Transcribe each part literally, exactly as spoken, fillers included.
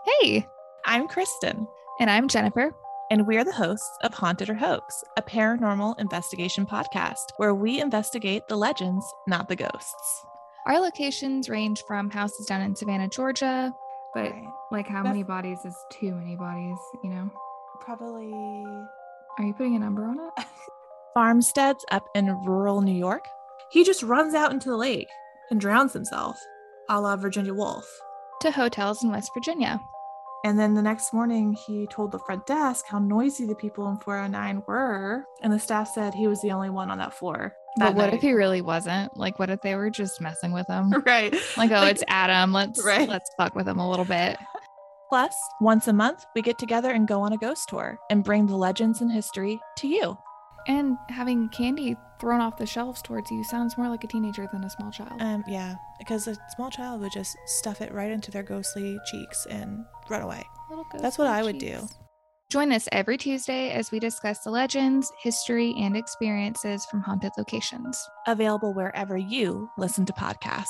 Hey, I'm Kristen, and I'm Jennifer. and we're the hosts of Haunted or Hoax, a paranormal investigation podcast where we investigate the legends, not the ghosts. Our locations range from houses down in Savannah, Georgia, but Right. like how That's- many bodies is too many bodies, you know? Probably Are you putting a number on it? farmsteads up in rural New York. He just runs out into the lake and drowns himself, a la Virginia Woolf. To hotels in West Virginia. And then the next morning, he told the front desk how noisy the people in four oh nine were. And the staff said he was the only one on that floor. But that what night. if he really wasn't? Like, what if they were just messing with him? Right. Like, oh, Like- it's Adam. Let's Right. let's fuck with him a little bit. Plus, once a month, we get together and go on a ghost tour and bring the legends and history to you. And having candy thrown off the shelves towards you sounds more like a teenager than a small child. Um, yeah, because a small child would just stuff it right into their ghostly cheeks and run away. Little That's what ghostly I would cheeks. do. Join us every Tuesday as we discuss the legends, history, and experiences from haunted locations. Available wherever you listen to podcasts.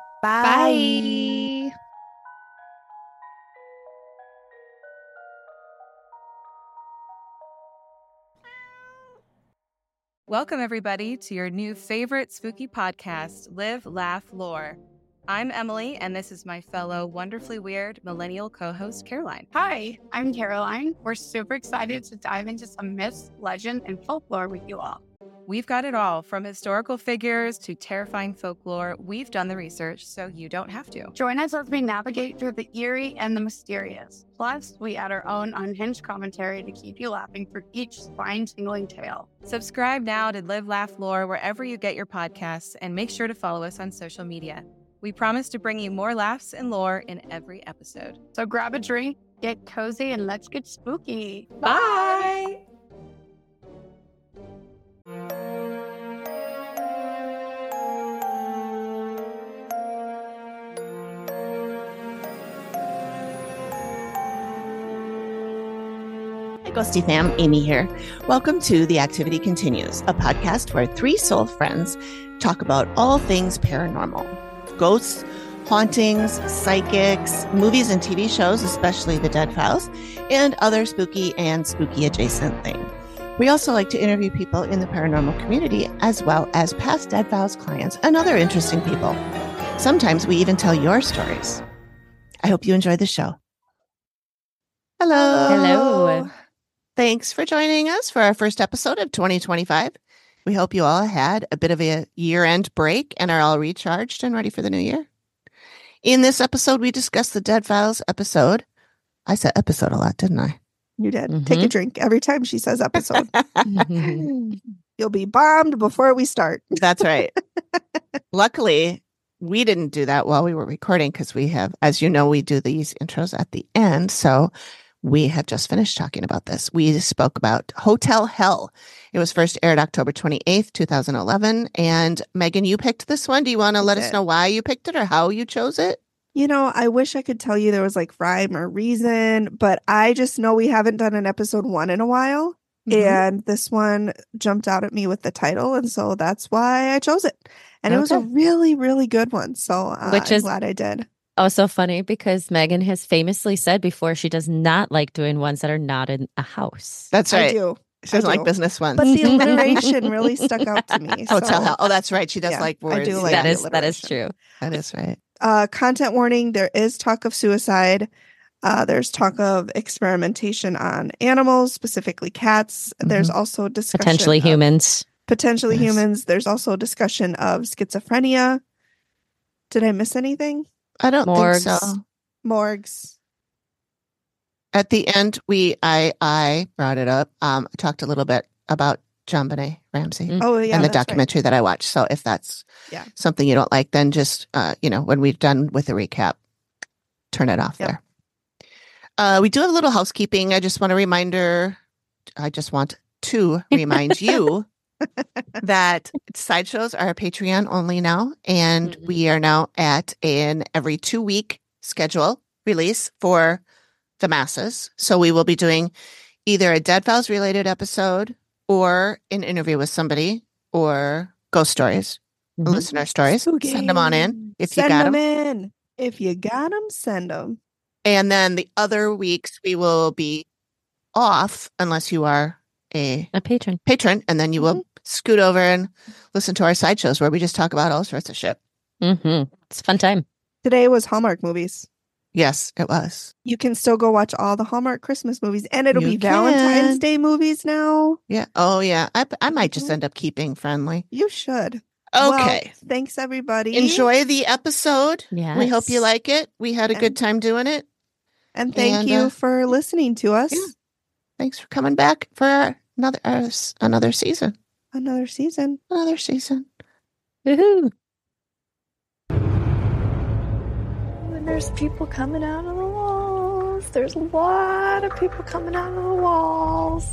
Bye. Welcome, everybody, to your new favorite spooky podcast, Live, Laugh, Lore. I'm Emily, and this is my fellow wonderfully weird millennial co-host, Caroline. Hi, I'm Caroline. We're super excited to dive into some myths, legend, and folklore with you all. We've got it all, from historical figures to terrifying folklore. We've done the research, so you don't have to. Join us as we navigate through the eerie and the mysterious. Plus, we add our own unhinged commentary to keep you laughing for each spine-tingling tale. Subscribe now to Live, Laugh, Lore wherever you get your podcasts, and make sure to follow us on social media. We promise to bring you more laughs and lore in every episode. So grab a drink, get cozy, and let's get spooky. Bye! Hi, Ghosty fam, Amy here. Welcome to The Activity Continues, a podcast where three soul friends talk about all things paranormal. Ghosts, hauntings, psychics, movies and T V shows, especially The Dead Files, and other spooky and spooky adjacent things. We also like to interview people in the paranormal community, as well as past Dead Files clients and other interesting people. Sometimes we even tell your stories. I hope you enjoy the show. Hello. Hello. Thanks for joining us for our first episode of twenty twenty-five. We hope you all had a bit of a year-end break and are all recharged and ready for the new year. In this episode, we discuss the Dead Files episode. I said episode a lot, didn't I? You did. Mm-hmm. Take a drink every time she says episode. You'll be bombed before we start. That's right. Luckily, we didn't do that while we were recording because we have, as you know, we do these intros at the end. So we have just finished talking about this. We spoke about Hotel Hell. It was first aired October twenty-eighth, twenty eleven. And Megan, you picked this one. Do you want to let us know why you picked it or how you chose it? You know, I wish I could tell you there was like rhyme or reason, but I just know we haven't done an episode one in a while. Mhm. And this one jumped out at me with the title. And so that's why I chose it. And it was a Okay. really, really good one. So uh, Which I'm is- glad I did. Also funny because Megan has famously said before she does not like doing ones that are not in a house. That's I right. do. She doesn't I like do. business ones. But the alliteration really stuck out to me. Hotel so, Hell. Oh, that's right. She does yeah, like I words. do like that the is that is alliteration. true. That is right. Uh, content warning, there is talk of suicide. Uh, there's talk of experimentation on animals, specifically cats. There's also discussion Potentially of- humans. Potentially Yes. humans. There's also discussion of schizophrenia. Did I miss anything? I don't Morgues. think so. Morgues. At the end, we I I brought it up. Um, I talked a little bit about John Benet Ramsey Mm. Oh, yeah. and the that's right. documentary that I watched. So if that's Yeah. something you don't like, then just uh, you know, when we've done with the recap, turn it off Yep. there. Uh, we do have a little housekeeping. I just want a reminder. I just want to remind you that sideshows are Patreon only now, and Mhm. we are now at an every two week schedule release for the masses. So we will be doing either a Dead Files related episode or an interview with somebody or ghost stories, Mhm. listener stories. Spooky. Send them on in if Send you got them them. in. If you got them, send them. And then the other weeks we will be off unless you are a, A patron. patron. And then you will Mhm. scoot over and listen to our sideshows where we just talk about all sorts of shit. Mm-hmm. It's a fun time. Today was Hallmark movies. Yes, it was. You can still go watch all the Hallmark Christmas movies, and it'll You be Valentine's can. Day movies now. Yeah. Oh, yeah. I, I might just Mhm. end up keeping Friendly. You should. Okay. Well, thanks, everybody. Enjoy the episode. Yes. We hope you like it. We had a good time doing it. And thank and, you uh, for listening to us. yeah. Thanks for coming back for another uh, s- another season. Another season. Another season. Woohoo. And there's people coming out of the walls. There's a lot of people coming out of the walls.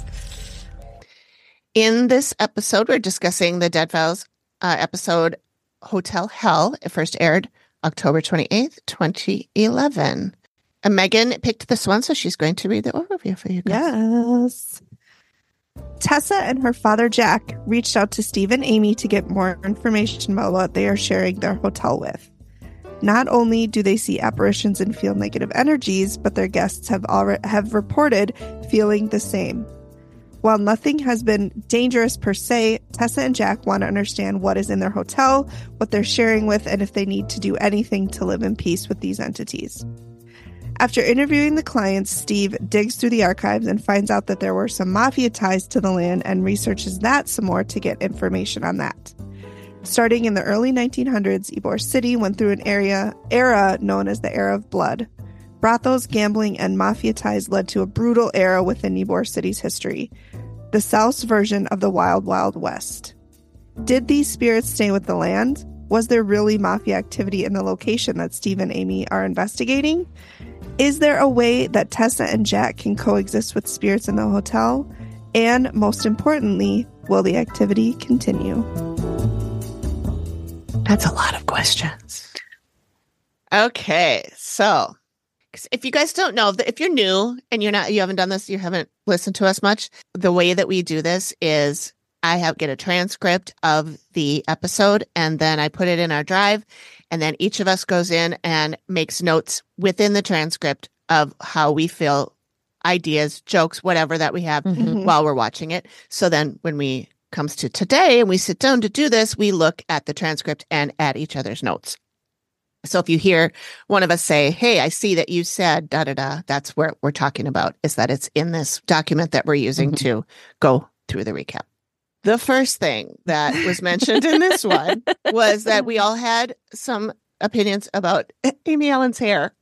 In this episode, we're discussing the Dead Files uh, episode Hotel Hell. It first aired October twenty-eighth, twenty eleven. And Megan picked this one, so she's going to read the overview for you guys. Yes. Tessa and her father, Jack, reached out to Steve and Amy to get more information about what they are sharing their hotel with. Not only do they see apparitions and feel negative energies, but their guests have already have reported feeling the same. While nothing has been dangerous per se, Tessa and Jack want to understand what is in their hotel, what they're sharing with, and if they need to do anything to live in peace with these entities. After interviewing the clients, Steve digs through the archives and finds out that there were some mafia ties to the land and researches that some more to get information on that. Starting in the early nineteen hundreds, Ybor City went through an area era known as the Era of Blood. Brothels, gambling, and mafia ties led to a brutal era within Ybor City's history, the South's version of the Wild Wild West. Did these spirits stay with the land? Was there really mafia activity in the location that Steve and Amy are investigating? Is there a way that Tessa and Jack can coexist with spirits in the hotel? And most importantly, will the activity continue? That's a lot of questions. Okay, so 'cause if you guys don't know, if you're new and you're not, you haven't done this, you haven't listened to us much, the way that we do this is I have get a transcript of the episode and then I put it in our drive, and then each of us goes in and makes notes within the transcript of how we feel, ideas, jokes, whatever that we have Mhm. while we're watching it. So then when we comes to today and we sit down to do this, we look at the transcript and at each other's notes. So if you hear one of us say, hey, I see that you said da da da, that's where we're talking about, is that it's in this document that we're using Mhm. to go through the recap. The first thing that was mentioned in this one was that we all had some opinions about Amy Allen's hair,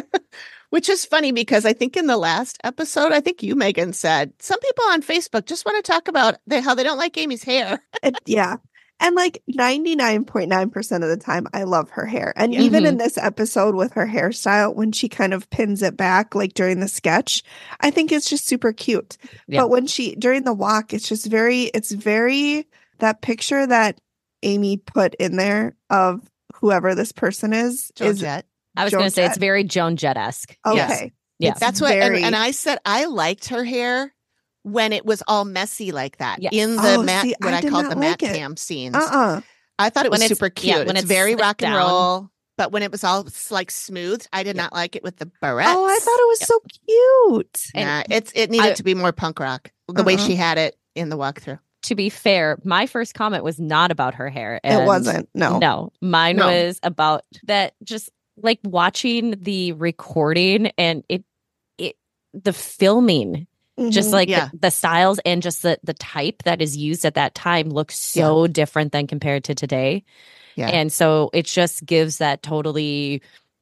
which is funny because I think in the last episode, I think you, Megan, said some people on Facebook just want to talk about they, how they don't like Amy's hair. It- yeah. And like ninety-nine point nine percent of the time, I love her hair. And Yeah. even Mhm. in this episode with her hairstyle, when she kind of pins it back, like during the sketch, I think it's just super cute. Yeah. But when she, during the walk, it's just very, it's very, that picture that Amy put in there of whoever this person is, is Jett. I was Joan going to say it's Jett. very Joan Jett-esque. okay. Yeah. It's That's what, and, very- and I said I liked her hair when it was all messy like that Yes. in the Oh, mat, see, what I I, did called not the like mat it. cam scenes. Uh-uh. I thought it When was it's- super yeah, cute. when it's it's very slicked rock and down. roll, but when it was all like smooth, I did Yeah. not like it with the barrettes. Oh, I thought it was Yep. so cute. And Nah, it's it needed I- to be more punk rock the way Uh-uh. she had it in the walkthrough. To be fair, my first comment was not about her hair. It and wasn't. No. No, mine No. was about that just like watching the recording and it, it, the filming, just Mhm. like Yeah. the, the styles and just the, the type that is used at that time looks so different than compared to today. Yeah. And so it just gives that totally,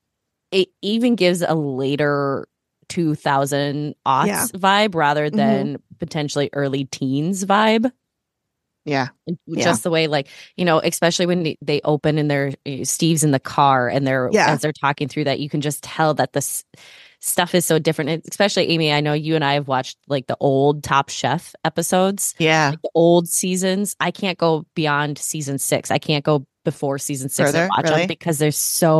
it even gives a later two thousand aughts Yeah. vibe rather Mhm. than potentially early teens vibe. Yeah. Yeah. Just the way, like, you know, especially when they- they open and they're uh, Steve's in the car and they're Yeah. as they're talking through that, you can just tell that this stuff is so different. And especially Amy, I know you and I have watched like the old Top Chef episodes, Yeah. like the old seasons. I can't go beyond season six. I can't go before season six Further? and watch Really? them because they're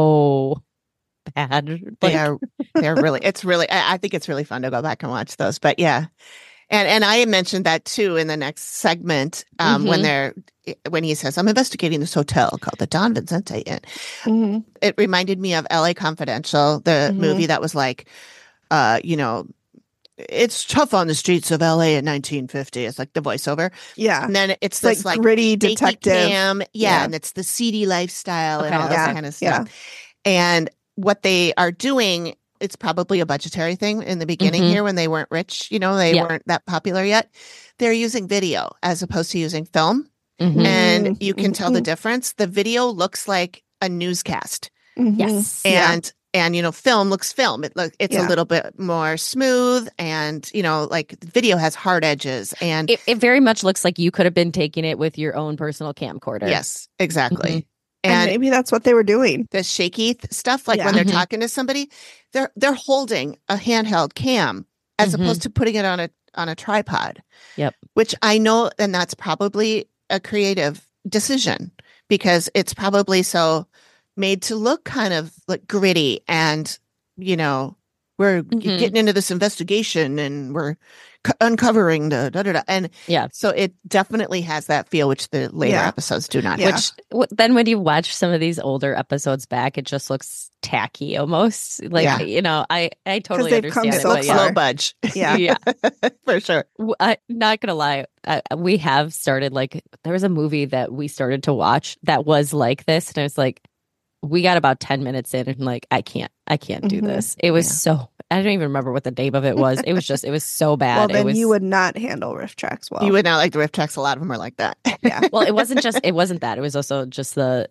so bad. They Like, are they're really it's really I, I think it's really fun to go back and watch those. But yeah. And and I mentioned that too in the next segment um, when Mhm. they're when he says, I'm investigating this hotel called the Don Vincente Inn. Mm-hmm. It reminded me of L A Confidential, the Mhm. movie that was like, uh, you know, it's tough on the streets of L A in nineteen fifty. It's like the voiceover. Yeah. And then it's It's this like like, gritty shaky detective. cam. Yeah, Yeah. And it's the seedy lifestyle and Okay, all this yeah, kind of stuff. yeah. And what they are doing, it's probably a budgetary thing in the beginning Mhm. here when they weren't rich, you know, they Yeah. weren't that popular yet. They're using video as opposed to using film. Mhm. And Mm, you can tell the mhm. difference. The video looks like a newscast. Mhm. Yes. Yeah. And and you know, film looks film. It look it's Yeah. a little bit more smooth, and you know, like the video has hard edges. And It, it very much looks like you could have been taking it with your own personal camcorder. yes, exactly. Mhm. And, And maybe that's what they were doing. the shaky th- stuff, like Yeah. when they're Mhm. talking to somebody, they're they're holding a handheld cam as Mhm. opposed to putting it on a on a tripod. Yep. Which I know, and that's probably a creative decision because it's probably so made to look kind of like gritty and, you know, we're g- Mhm. getting into this investigation and we're c- uncovering the da da da. And Yeah. so it definitely has that feel, which the later Yeah. episodes do not Yeah. have. Which w- then when you watch some of these older episodes back, it just looks tacky almost. Like, Yeah. you know, I, I totally they've come understand it. so But Looks yeah. low budge. Yeah. yeah. For sure. W- I, not gonna lie, I, we have started like there was a movie that we started to watch that was like this, and I was like, we got about ten minutes in, and like, I can't, I can't do Mhm. this. It was Yeah. so I don't even remember what the name of it was. It was just, it was so bad. Well, then it was, you would not handle riff tracks well. You would not like the riff tracks. A lot of them are like that. Yeah. well, it wasn't just, it wasn't that. It was also just the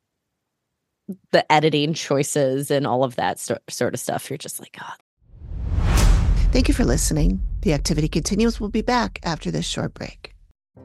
the editing choices and all of that sto- sort of stuff. You're just like, oh, Thank you for listening. The Activity Continues. We'll be back after this short break.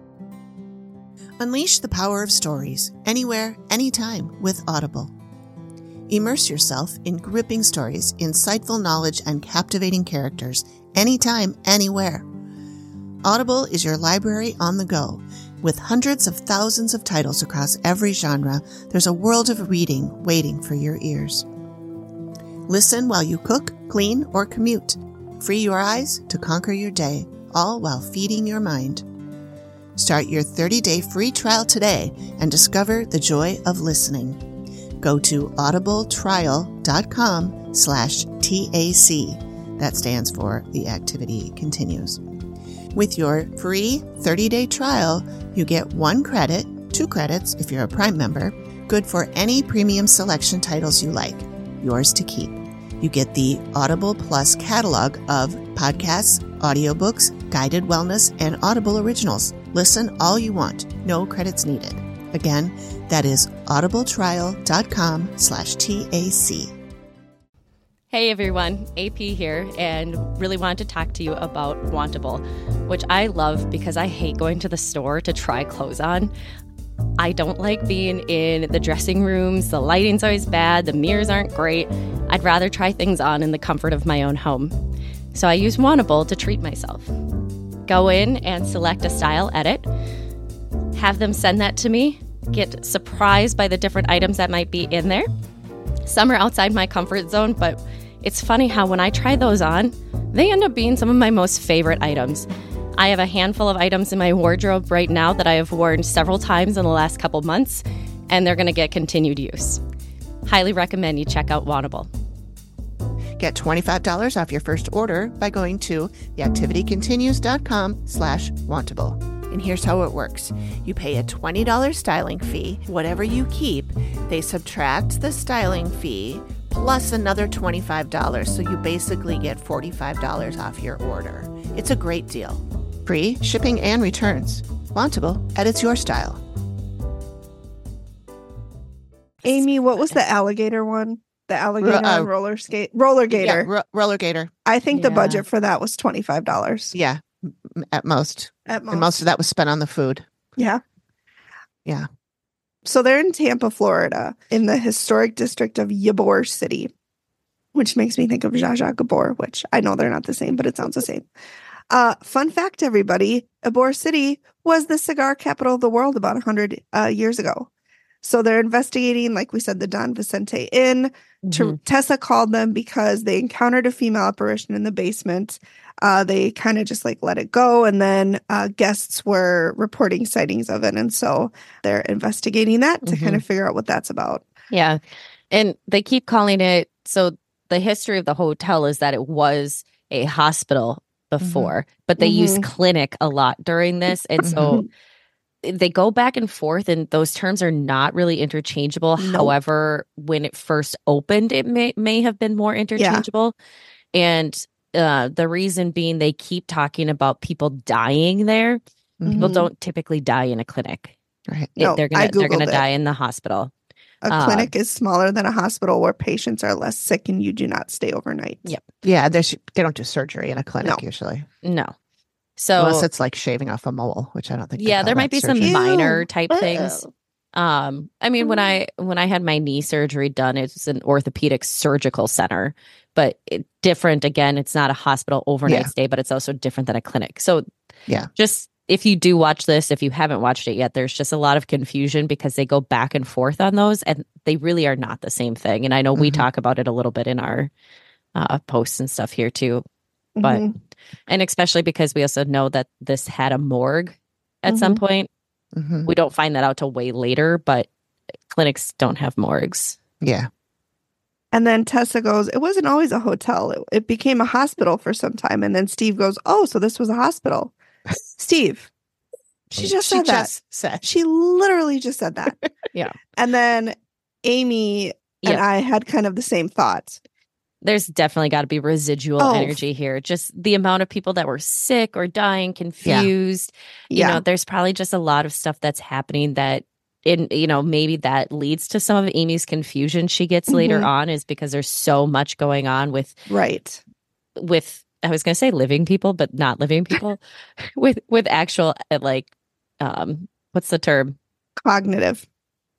Unleash the power of stories anywhere, anytime with Audible. Immerse yourself in gripping stories, insightful knowledge, and captivating characters anytime, anywhere. Audible is your library on the go. With hundreds of thousands of titles across every genre, there's a world of reading waiting for your ears. Listen while you cook, clean, or commute. Free your eyes to conquer your day, all while feeding your mind. Start your thirty-day free trial today and discover the joy of listening. Go to audibletrial.com slash TAC. That stands for The Activity Continues. With your free thirty-day trial, you get one credit, two credits if you're a Prime member, good for any premium selection titles you like, yours to keep. You get the Audible Plus catalog of podcasts, audiobooks, guided wellness, and Audible originals. Listen all you want, no credits needed. Again, that is audibletrial.com slash TAC. hey everyone, A P here, and really wanted to talk to you about Wantable, which I love because I hate going to the store to try clothes on. I don't like being in the dressing rooms. The lighting's always bad. The mirrors aren't great. I'd rather try things on in the comfort of my own home. So I use Wantable to treat myself. Go in and select a style edit. Have them send that to me. Get surprised by the different items that might be in there. Some are outside my comfort zone, but it's funny how when I try those on, they end up being some of my most favorite items. I have a handful of items in my wardrobe right now that I have worn several times in the last couple months, and they're going to get continued use. Highly recommend you check out Wantable. Get twenty-five dollars off your first order by going to theactivitycontinues.com slash wantable. And here's how it works. You pay a twenty dollars styling fee. Whatever you keep, they subtract the styling fee plus another twenty-five dollars. So you basically get forty-five dollars off your order. It's a great deal. Free shipping and returns. Wantable edits your style. Amy, what was the alligator one? The alligator Ro- uh, on roller skate, roller gator. Yeah, ro- roller gator. I think the Yeah. budget for that was twenty-five dollars Yeah, m- at most. at most. And most of that was spent on the food. Yeah. Yeah. So they're in Tampa, Florida, in the historic district of Ybor City, which makes me think of Zsa Zsa Gabor, which I know they're not the same, but it sounds the same. Uh, fun fact, everybody, Ybor City was the cigar capital of the world about one hundred uh, years ago. So they're investigating, like we said, the Don Vicente Inn. Mhm. Ter- Tessa called them because they encountered a female apparition in the basement. Uh, they kind of just like let it go. And then uh, guests were reporting sightings of it. And so they're investigating that to kind Mhm. of figure out what that's about. Yeah. And they keep calling it. So the history of the hotel is that it was a hospital before, but they use Mhm. clinic a lot during this. And so they go back and forth, and those terms are not really interchangeable. Nope. However, when it first opened, it may may have been more interchangeable. And uh, the reason being, they keep talking about people dying there. People Mhm. don't typically die in a clinic. Right. It- No, they're I gonna they're gonna Googled it. die in the hospital. A Uh, clinic is smaller than a hospital where patients are less sick and you do not stay overnight. Yep. Yeah, there's they don't do surgery in a clinic No. usually. No. So Unless it's like shaving off a mole, which I don't think they yeah, call there that might be some surgery. minor Ew. type Ew. things. Um, I mean, when I when I had my knee surgery done, it's an orthopedic surgical center, but it, different. Again, it's not a hospital overnight Yeah. stay, but it's also different than a clinic. So Yeah. just if you do watch this, if you haven't watched it yet, there's just a lot of confusion because they go back and forth on those, and they really are not the same thing. And I know we Mhm. talk about it a little bit in our uh, posts and stuff here too. But Mhm. and especially because we also know that this had a morgue at some point. Mhm. We don't find that out till way later, but clinics don't have morgues. Yeah. And then Tessa goes, it wasn't always a hotel. It, it became a hospital for some time. And then Steve goes, oh, so this was a hospital. Steve, she just She said that. just said. She literally just said that. Yeah. And then Amy and Yeah. I had kind of the same thoughts. There's definitely got to be residual Oh. energy here. Just the amount of people that were sick or dying, confused. You Yeah. know, there's probably just a lot of stuff that's happening that in you know, maybe that leads to some of Amy's confusion she gets later Mhm. on, is because there's so much going on with Right. with I was going to say living people, but not living people with with actual uh, like um what's the term? Cognitive.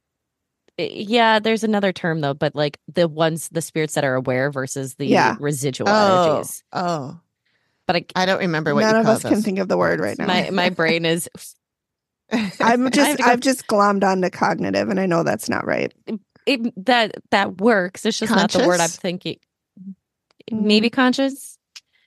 Yeah, there's another term though, but like the ones the spirits that are aware versus the Yeah. residual Oh. energies. Oh. But I, I don't remember what None you of call us can those. think of the word right now. my my brain is I'm I have just to go- I've just glommed onto cognitive, and I know that's not right. it, that that works. It's just not the word I'm Conscious? thinking. Mm. Maybe conscious.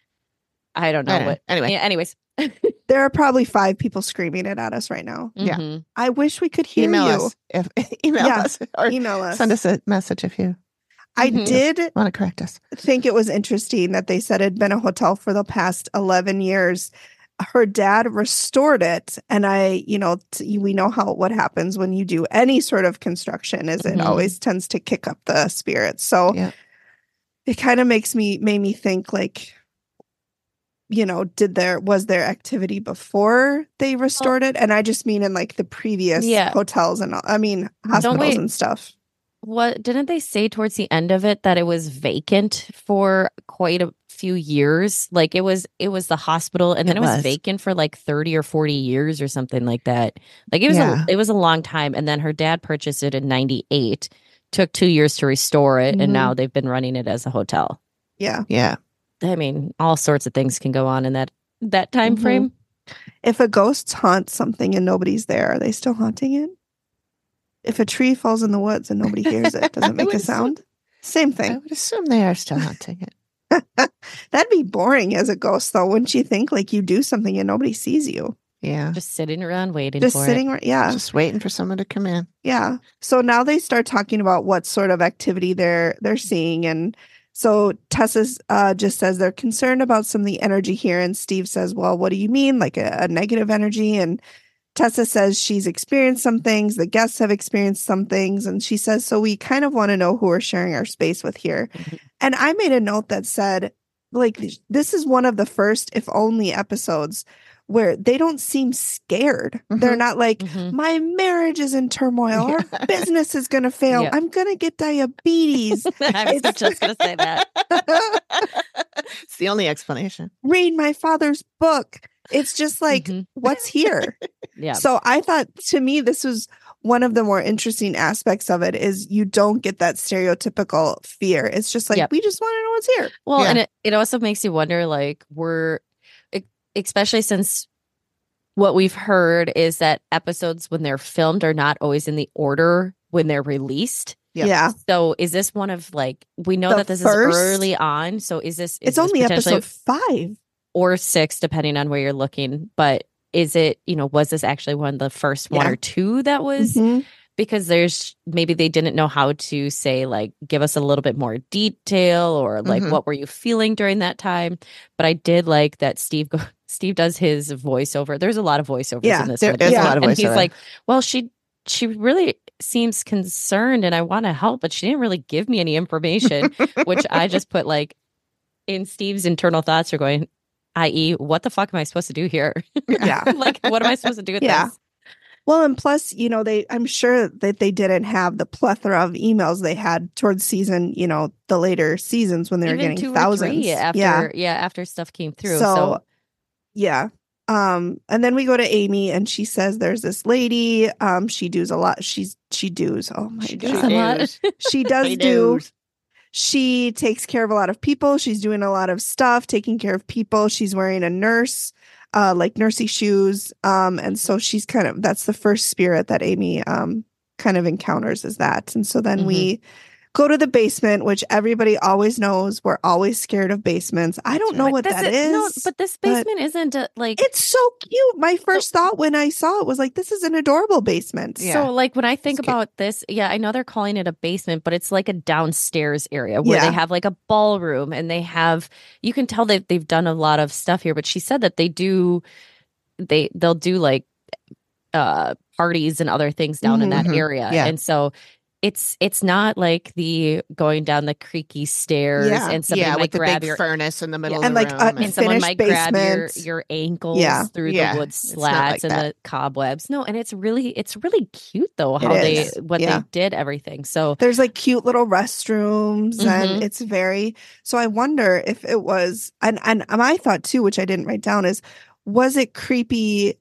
I don't know I don't know. what. Anyway. Yeah, anyways, There are probably five people screaming it at us right now. Yeah. Mhm. I wish we could hear email you. us if email Yeah. us or Email us. send us a message if you I Mhm. did want to correct us. think it was interesting that they said it had been a hotel for the past eleven years. Her dad restored it. And I, you know, t- we know how what happens when you do any sort of construction is it Mhm. always tends to kick up the spirits. So Yeah. it kind of makes me made me think like, you know, did there was there activity before they restored it? And I just mean in like the previous Yeah. hotels and all, I mean hospitals we- and stuff. What didn't they say towards the end of it that it was vacant for quite a few years? Like it was, it was the hospital, and then It it was, was. vacant for like thirty or forty years or something like that. Like it was, Yeah. a, it was a long time. And then her dad purchased it in ninety-eight. Took two years to restore it, Mhm. and now they've been running it as a hotel. Yeah. Yeah. I mean, all sorts of things can go on in that that time Mhm. frame. If a ghost haunts something and nobody's there, are they still haunting it? If a tree falls in the woods and nobody hears it, does I it make would a assume- sound? Same I thing. would assume they are still hunting it. That'd be boring as a ghost, though, wouldn't you think? Like you do something and nobody sees you. Yeah. Just sitting around waiting Just for sitting, it. right, yeah. Just waiting for someone to come in. Yeah. So now they start talking about what sort of activity they're they're seeing. And so Tessa uh, just says they're concerned about some of the energy here. And Steve says, well, what do you mean? Like a, a negative energy? And Tessa says she's experienced some things. The guests have experienced some things. And she says, so we kind of want to know who we're sharing our space with here. Mhm. And I made a note that said, like, this is one of the first, if only, episodes where they don't seem scared. They're Mhm. not like, Mhm. my marriage is in turmoil. Our Yeah. business is going to fail. Yeah. I'm going to get diabetes. I was It's- just going to say that. It's the only explanation. Read my father's book. It's just like, Mhm. what's here? Yeah. So I thought, to me, this was one of the more interesting aspects of it is you don't get that stereotypical fear. It's just like, Yep. we just want to know what's here. Well, Yeah. and it, it also makes you wonder, like, we're, e- especially since what we've heard is that episodes, when they're filmed, are not always in the order when they're released. Yep. Yeah. So is this one of like, we know The that this first- is early on. So is this, is It's this only potentially- episode five. or six, depending on where you're looking. But is it, you know, was this actually one of the first one Yeah. or two that was? Mhm. Because there's maybe they didn't know how to say, like, give us a little bit more detail or like, Mhm. what were you feeling during that time? But I did like that Steve go- Steve does his voiceover. There's a lot of voiceovers Yeah, in this there one. is a lot of and he's voiceover. like, well, she she really seems concerned and I want to help, but she didn't really give me any information, which I just put like in Steve's internal thoughts are going, that is, what the fuck am I supposed to do here? Yeah. Like, what am I supposed to do with Yeah. this? Well, and plus, you know, they I'm sure that they didn't have the plethora of emails they had towards season, you know, the later seasons when they were Even getting two thousands. or three after, yeah. yeah. after stuff came through. So, So, yeah. Um, and then we go to Amy and she says there's this lady. Um, she does a lot. She's she does. Oh my She god. does a lot. does. She does She do does. she takes care of a lot of people. She's doing a lot of stuff, taking care of people. She's wearing a nurse, uh, like nursey shoes. Um, and so she's kind of that's the first spirit that Amy um kind of encounters is that. And so then Mhm. we go to the basement, which everybody always knows. We're always scared of basements. I don't know right. what This that is- is. No, but this but- basement isn't a, like It's so cute. My first thought when I saw it was like, this is an adorable basement. Yeah. So, like, when I think It's cute. about this, yeah, I know they're calling it a basement, but it's like a downstairs area where Yeah. they have like a ballroom and they have, you can tell that they've done a lot of stuff here. But she said that they do, they they'll do like uh parties and other things down in that Mhm. area, Yeah. and so. It's it's not like the going down the creaky stairs Yeah. and somebody Yeah, might with the grab big your furnace in the middle And of the like, room. uh, and- and someone finished might grab your, basement. your ankles Yeah. through Yeah, the wood it's not slats like and that. the cobwebs. No, and it's really it's really cute though It how they is. what Yeah. they did everything. So There's like cute little restrooms Mhm. and it's very so I wonder if it was and and my thought too, which I didn't write down, is was it creepy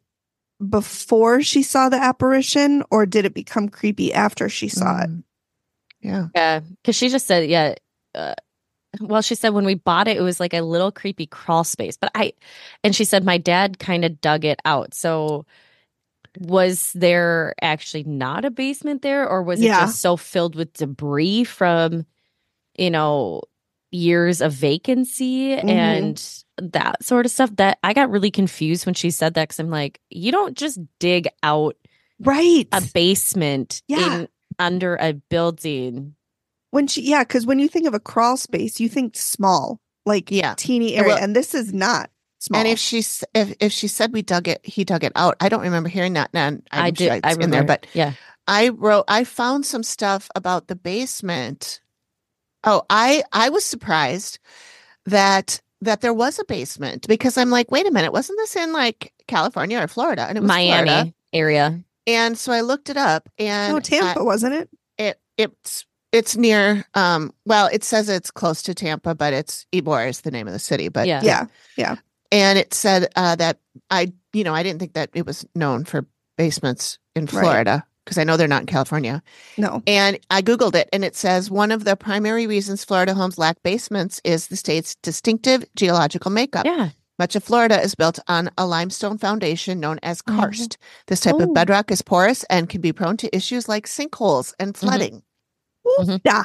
before she saw the apparition or did it become creepy after she saw it? Mm. Yeah. yeah, because she just said yeah. Uh, well, she said when we bought it, it was like a little creepy crawl space. But I, and she said my dad kind of dug it out. So was there actually not a basement there, or was it Yeah. just so filled with debris from, you know, years of vacancy Mhm. and that sort of stuff? That I got really confused when she said that because I'm like, you don't just dig out Right. a basement Yeah. in under a building. When she yeah, because when you think of a crawl space, you think small, like Yeah. teeny And area. well- and this is not small. And if she s- if if she said we dug it, he dug it out. I don't remember hearing that. And I'm I sure did. it's I in remember. there, but yeah, I wrote. I found some stuff about the basement. Oh, I I was surprised that that there was a basement because I'm like, wait a minute, wasn't this in like California or Florida? And it was Miami Florida. area. And so I looked it up, and no, Tampa, I- wasn't it? it it's it's near. Um, well, it says it's close to Tampa, but it's Ybor is the name of the city. But Yeah. Yeah. and it said uh, that I, you know, I didn't think that it was known for basements in Right. Florida because I know they're not in California. No. And I Googled it and it says one of the primary reasons Florida homes lack basements is the state's distinctive geological makeup. Yeah. Much of Florida is built on a limestone foundation known as Oh. karst. This type Oh. of bedrock is porous and can be prone to issues like sinkholes and Mm-hmm. flooding. Mhm. Yeah.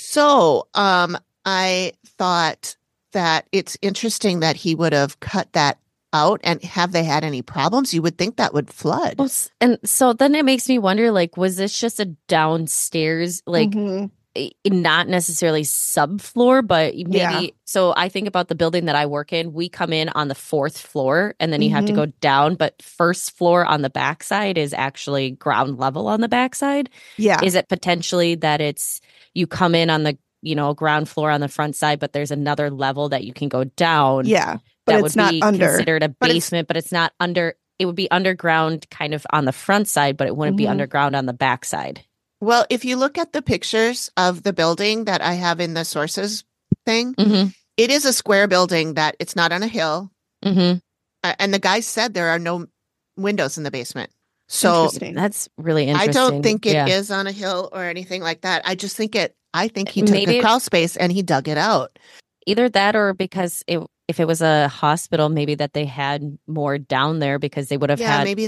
So um, I thought that it's interesting that he would have cut that out. And have they had any problems? You would think that would flood. Well, s- and so then it makes me wonder, like, was this just a downstairs, like, Mhm. i- not necessarily subfloor, but maybe? Yeah. So I think about the building that I work in. We come in on the fourth floor, and then you have to Mhm. go down. But first floor on the backside is actually ground level on the backside. Yeah. Is it potentially that it's you come in on the you know ground floor on the front side, but there's another level that you can go down? Yeah. But that it's would not be under. considered a But it's- basement, but it's not under. It would be underground, kind of on the front side, but it wouldn't be Mhm. underground on the back side. Well, if you look at the pictures of the building that I have in the sources thing, Mm-hmm. it is a square building that it's not on a hill. Mm-hmm. Uh, and the guy said there are no windows in the basement. So Interesting. That's really I interesting. don't think it is Yeah. on a hill or anything like that. I just think it, I think he took Maybe the it- crawl space and he dug it out. Either that, or because it, if it was a hospital, maybe that they had more down there because they would have Yeah, had maybe they,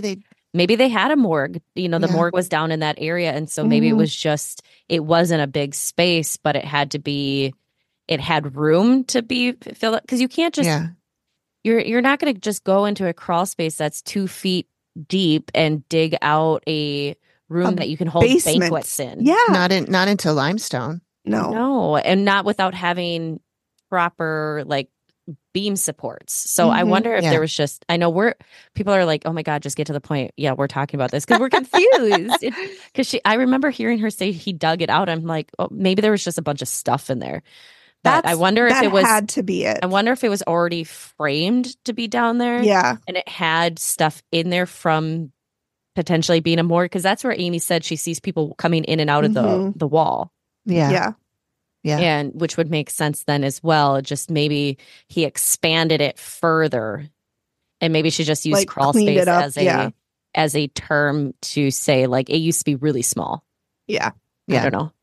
maybe they had a morgue, you know, the Yeah. morgue was down in that area. And so maybe it Mhm. was just, it wasn't a big space, but it had to be, it had room to be filled. Cause you can't just, Yeah. you're, you're not going to just go into a crawl space that's two feet deep and dig out a room A that you can hold basement. banquets in. Yeah. Not in not into limestone. No. No, and not without having proper like beam supports. So I Mhm. wonder if Yeah. there was just, I know we're, people are like, oh my God, just get to the point. Yeah, we're talking about this because we're confused. Because she, I remember hearing her say he dug it out. I'm like, oh, maybe there was just a bunch of stuff in there. But That's, I wonder if that it was, had to be it. I wonder if it was already framed to be down there. Yeah. And it had stuff in there from potentially being a morgue. Because that's where Amy said she sees people coming in and out of the, Mhm. the wall. Yeah. Yeah. Yeah. And which would make sense then as well. Just maybe he expanded it further, and maybe she just used Like, crawl cleaned space it up, as a yeah. as a term to say like it used to be really small. Yeah. Yeah. I don't know.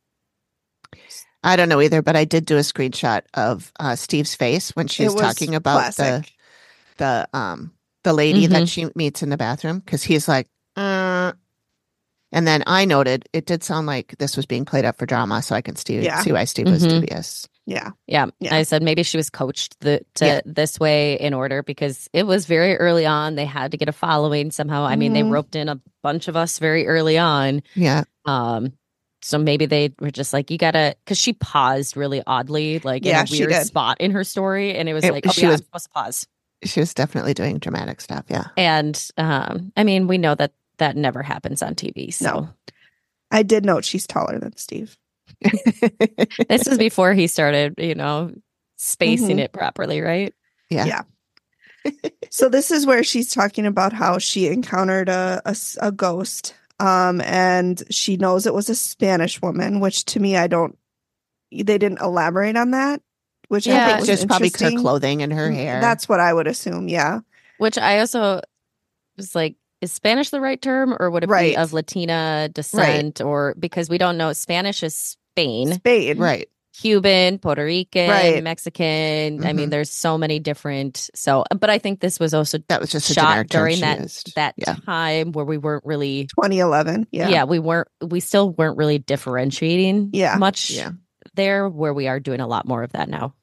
I don't know either, but I did do a screenshot of uh, Steve's face when she's It was talking about classic. the the um the lady that Mhm. she meets in the bathroom, because he's like, uh, and then I noted it did sound like this was being played up for drama, so I can see, Yeah. see why Steve was Mhm. dubious. Yeah. Yeah. Yeah. I said maybe she was coached the, to Yeah. this way in order because it was very early on. They had to get a following somehow. I mean, they Mhm. roped in a bunch of us very early on. Yeah. Um, so maybe they were just like, you gotta, because she paused really oddly, like Yeah, in a she weird did. spot in her story, and it was It- like, oh she yeah, was- I'm supposed to pause. She was definitely doing dramatic stuff. Yeah. And um, I mean, we know that that never happens on T V. So No. I did note she's taller than Steve. this is before he started, you know, spacing Mhm. it properly, right? Yeah. Yeah. So this is where she's talking about how she encountered a, a s- a ghost, um, and she knows it was a Spanish woman, which to me, I don't, they didn't elaborate on that, which Yeah, I I think think was just probably her interesting. clothing and her Mm, hair. That's what I would assume. Yeah. Which I also was like, is Spanish the right term, or would it Right. be of Latina descent, or because we don't know? Spanish is Spain, Spain. right. Cuban, Puerto Rican, Right. Mexican. I Mhm. mean, there's so many different. So, but I think this was also That was just a shot generic term during she that used. that Yeah. time where we weren't really. twenty eleven. Yeah. Yeah. we weren't. We still weren't really differentiating. Yeah. much. Yeah. There, where we are doing a lot more of that now.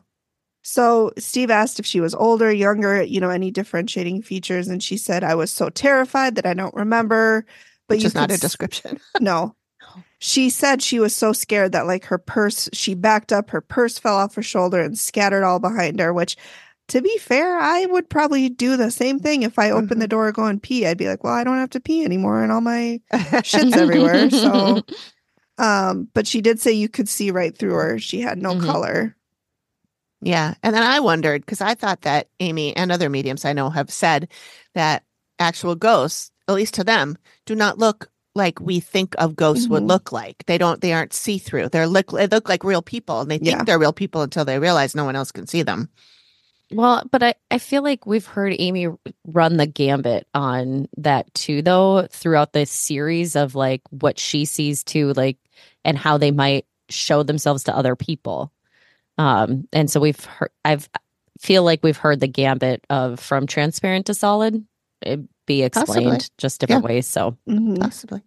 So Steve asked if she was older, younger, you know, any differentiating features. And she said, I was so terrified that I don't remember. But Which you is not could a s- description. No. She said she was so scared that like her purse, she backed up, her purse fell off her shoulder and scattered all behind her, which to be fair, I would probably do the same thing if I opened the door to go and pee. I'd be like, well, I don't have to pee anymore and all my shit's everywhere. So, um, but she did say you could see right through her. She had no Mhm. color. Yeah. And then I wondered, because I thought that Amy and other mediums I know have said that actual ghosts, at least to them, do not look like we think of ghosts would Mhm. look like. They don't, they aren't see-through. They're look, they look like real people, and they think Yeah. they're real people until they realize no one else can see them. Well, but I, I feel like we've heard Amy run the gambit on that too, though, throughout this series of like what she sees too, like, and how they might show themselves to other people. Um, and so we've heard, I've feel like we've heard the gambit of from transparent to solid it be explained Possibly. just different Yeah. ways. So Mhm. Possibly.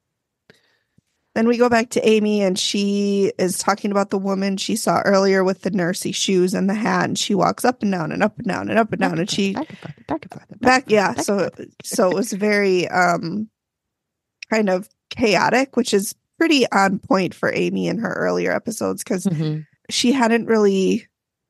Then we go back to Amy, and she is talking about the woman she saw earlier with the nursey shoes and the hat, and she walks up and down and up and down and up and down, and she Back and forth, back and forth, back, back and forth, yeah. back and So forth. so it was very um kind of chaotic, which is pretty on point for Amy in her earlier episodes because mhm. she hadn't really,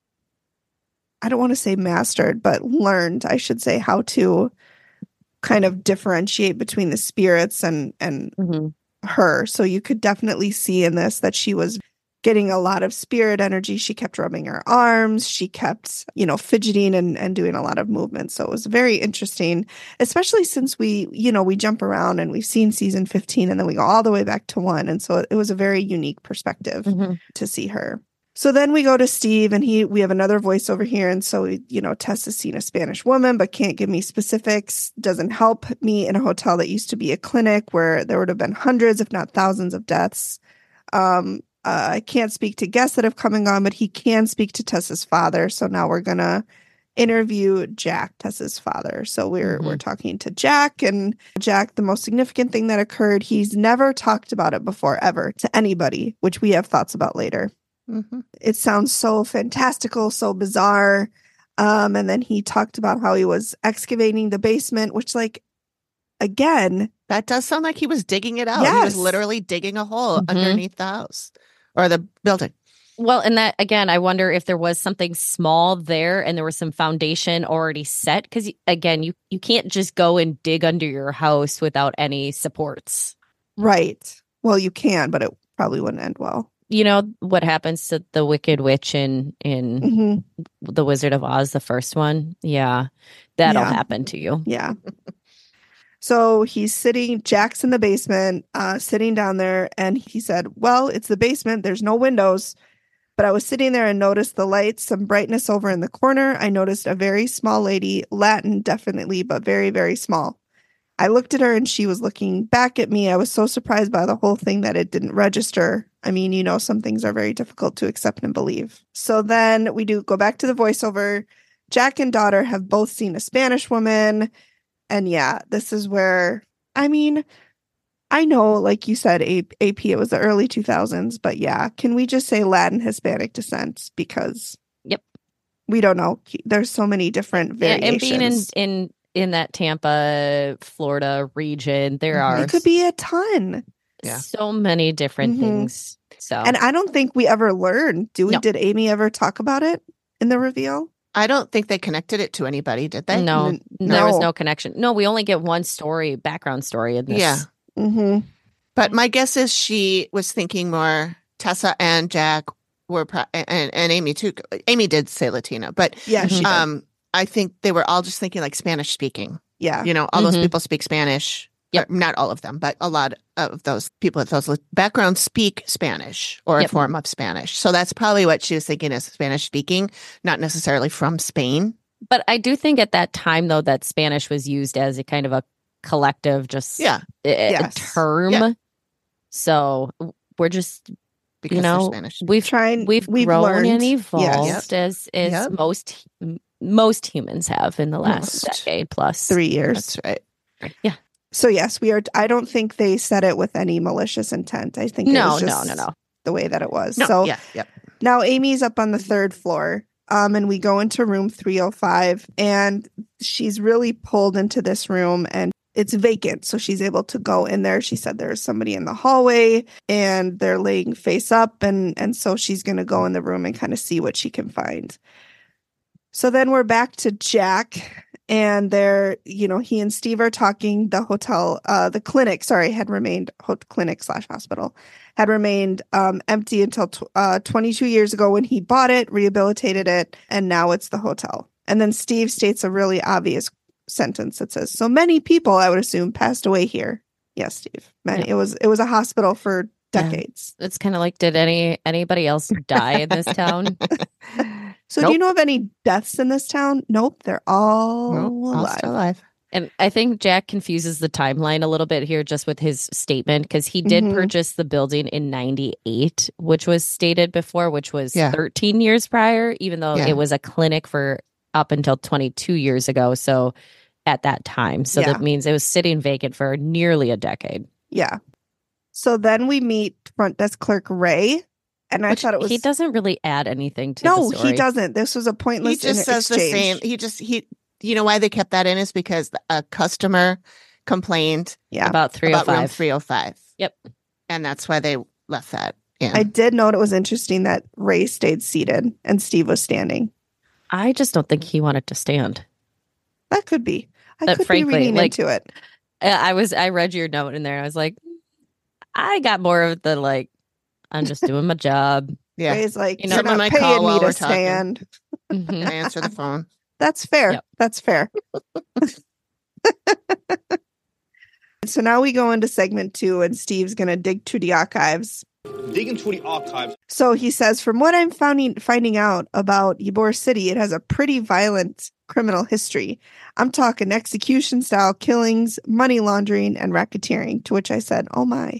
I don't want to say mastered, but learned, I should say, how to kind of differentiate between the spirits and and Mhm. her. So you could definitely see in this that she was getting a lot of spirit energy. She kept rubbing her arms. She kept, you know, fidgeting and, and doing a lot of movement. So it was very interesting, especially since we, you know, we jump around and we've seen season fifteen and then we go all the way back to one. And so it was a very unique perspective Mhm. to see her. So then we go to Steve, and he we have another voice over here. And so, you know, Tess has seen a Spanish woman, but can't give me specifics. Doesn't help me in a hotel that used to be a clinic where there would have been hundreds, if not thousands, of deaths. Um, uh, I can't speak to guests that have come and gone, but he can speak to Tess's father. So now we're going to interview Jack, Tessa's father. So we're Mhm. we're talking to Jack, and Jack, the most significant thing that occurred, he's never talked about it before ever to anybody, which we have thoughts about later. Mhm. It sounds so fantastical, so bizarre. Um, and then he talked about how he was excavating the basement, which, like, again, That does sound like he was digging it out. He was Yes. literally digging a hole Mhm. underneath the house or the building. Well, and that again, I wonder if there was something small there and there was some foundation already set. Because again, you you can't just go and dig under your house without any supports. right. Well, you can, but it probably wouldn't end well. You know what happens to the Wicked Witch in in hmm The Wizard of Oz, the first one? Yeah, that'll Yeah. happen to you. Yeah. So he's sitting, Jack's in the basement, uh, sitting down there, and he said, well, it's the basement. There's no windows. But I was sitting there and noticed the lights, some brightness over in the corner. I noticed a very small lady, Latin definitely, but very, very small. I looked at her and she was looking back at me. I was so surprised by the whole thing that it didn't register. I mean, you know, some things are very difficult to accept and believe. So then we do go back to the voiceover. Jack and daughter have both seen a Spanish woman. And yeah, this is where, I mean, I know, like you said, A- AP, it was the early two thousands, but yeah, can we just say Latin Hispanic descent? Because Yep. we don't know. There's so many different Yeah, variations. and being in in in that Tampa, Florida region, there Mhm. are It could be a ton. Yeah. so many different Mhm. things. So And I don't think we ever learned. Do we? No. Did Amy ever talk about it in the reveal? I don't think they connected it to anybody, did they? no, N- there was no. no connection. No, we only get one story, background story in this. Yeah. Mm-hmm. But my guess is she was thinking more Tessa and Jack were, pro- and, and Amy too. Amy did say Latina, but Yeah, she did. um, I think they were all just thinking like Spanish speaking. Yeah. You know, all those Mhm. people speak Spanish. Yep. Or not all of them, but a lot of those people with those backgrounds speak Spanish or Yep. a form of Spanish. So that's probably what she was thinking is Spanish speaking, not necessarily from Spain. But I do think at that time, though, that Spanish was used as a kind of a collective, just Yeah. a, a Yes. term. Yeah. So we're just, Because you they're know, Spanish. we've Trying, we've, we've grown learned. and Yes. evolved as as Yep. most most humans have in the last Most. decade plus. Three years. That's right. So yes, we are. I don't think they said it with any malicious intent. I think it No, was no, just no, no. the way that it was. No, so yeah, yep. now Amy's up on the third floor, um, and we go into room three oh five, and she's really pulled into this room, and it's vacant, so she's able to go in there. She said there's somebody in the hallway, and they're laying face up, and and so she's going to go in the room and kind of see what she can find. So then we're back to Jack, and they're, you know, he and Steve are talking. The hotel, uh, the clinic, sorry, had remained ho- clinic slash hospital had remained um, empty until tw- uh, twenty-two years ago when he bought it, rehabilitated it, and now it's the hotel. And then Steve states a really obvious sentence that says, "So many people, I would assume, passed away here." Yes, Steve. Many. Yeah. It was it was a hospital for Yeah. decades. It's kind of like, did any anybody else die in this town? So do Nope. you know of any deaths in this town? Nope, they're all Nope, all alive. still alive. And I think Jack confuses the timeline a little bit here just with his statement, because he did Mhm. purchase the building in ninety-eight, which was stated before, which was Yeah. thirteen years prior, even though Yeah. it was a clinic for up until twenty-two years ago. So at that time. So Yeah. that means it was sitting vacant for nearly a decade. Yeah. So then we meet front desk clerk Ray, and I Which thought it was he doesn't really add anything to no, the story. he doesn't. This was a He pointless just in- says the exchange. same. He just, he, you know why they kept that in is because a customer complained Yeah, About three oh about room five. three oh five. Yep. And that's why they left that in. I did note it was interesting that Ray stayed seated and Steve was standing. I just don't think he wanted to stand. That could be. I But could frankly, be reading like- into it. Uh, I was I read your note in there. I was like, I got more of the like, I'm just doing my job. yeah. Ray's like, You know, you're someone not might call paying me while to we're talking. stand. Mhm. And I answer the phone. That's fair. Yep. That's fair. So now we go into segment two, and Steve's going to dig through the archives. Dig into the archives. So he says, from what I'm finding finding out about Ybor City, it has a pretty violent criminal history. I'm talking execution style killings, money laundering, and racketeering. To which I said, "Oh my."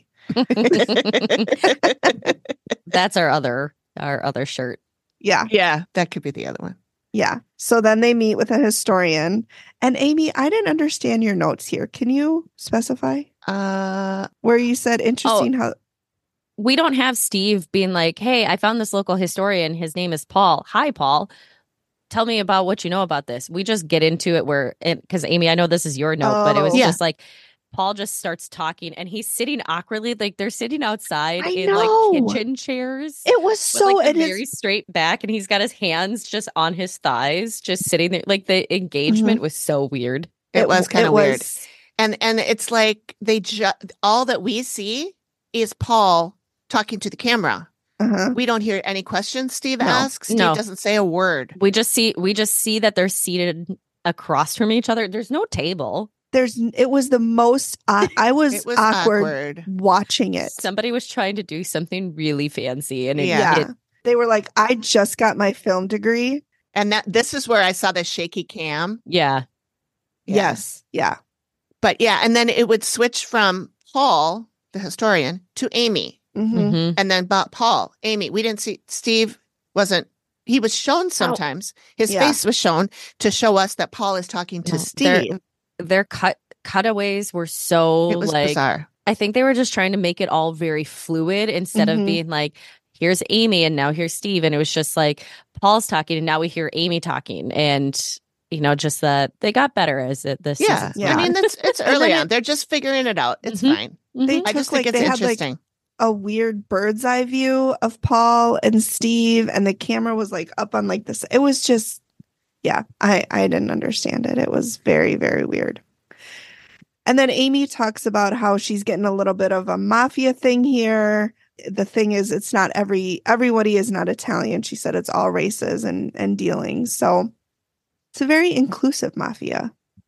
That's our other our other shirt. Yeah. Yeah, that could be the other one. Yeah. So then they meet with a historian. And Amy, I didn't understand your notes here. Can you specify? Uh, Where you said interesting Oh. how We don't have Steve being like, hey, I found this local historian. His name is Paul. Hi, Paul. Tell me about what you know about this. We just get into it where, because Amy, I know this is your note, but it was Oh. Yeah. just like, Paul just starts talking and he's sitting awkwardly, like they're sitting outside I in know. like kitchen chairs. it was With so like it the is very straight back, and he's got his hands just on his thighs, just sitting there. Like the engagement was so weird. it, was kind it of weird. was- And and it's like they just all that we see is Paul talking to the camera. Uh-huh. We don't hear any questions Steve No. asks. Steve No. doesn't say a word. We just see we just see that they're seated across from each other. There's no table. There's it was the most I, I was, It was awkward, awkward. watching it. Somebody was trying to do something really fancy, and it, Yeah. Yeah. it- They were like, I just got my film degree. And that this is where I saw the shaky cam. yeah. Yeah. Yes. Yeah. But yeah, and then it would switch from Paul, the historian, to Amy. Mm-hmm. Mhm. And then but Paul, Amy. We didn't see Steve wasn't he was shown sometimes. His Yeah. face was shown to show us that Paul is talking to No, they're- Steve. Their cut cutaways were so It was like bizarre. I think they were just trying to make it all very fluid instead Mhm. of being like, here's Amy and now here's Steve. And it was just like Paul's talking and now we hear Amy talking. And, you know, just that they got better as it this Yeah. season's Yeah. I gone. mean, that's it's And then early it- on. They're just figuring it out. It's Mhm. fine. They Mhm. I took just like think it's they had like interesting. a weird bird's eye view of Paul and Steve, and the camera was like up on like this. It was just, yeah, I I didn't understand it. It was very very weird. And then Amy talks about how she's getting a little bit of a mafia thing here. The thing is, it's not every everybody is not Italian. She said it's all races and and dealings. So it's a very inclusive mafia.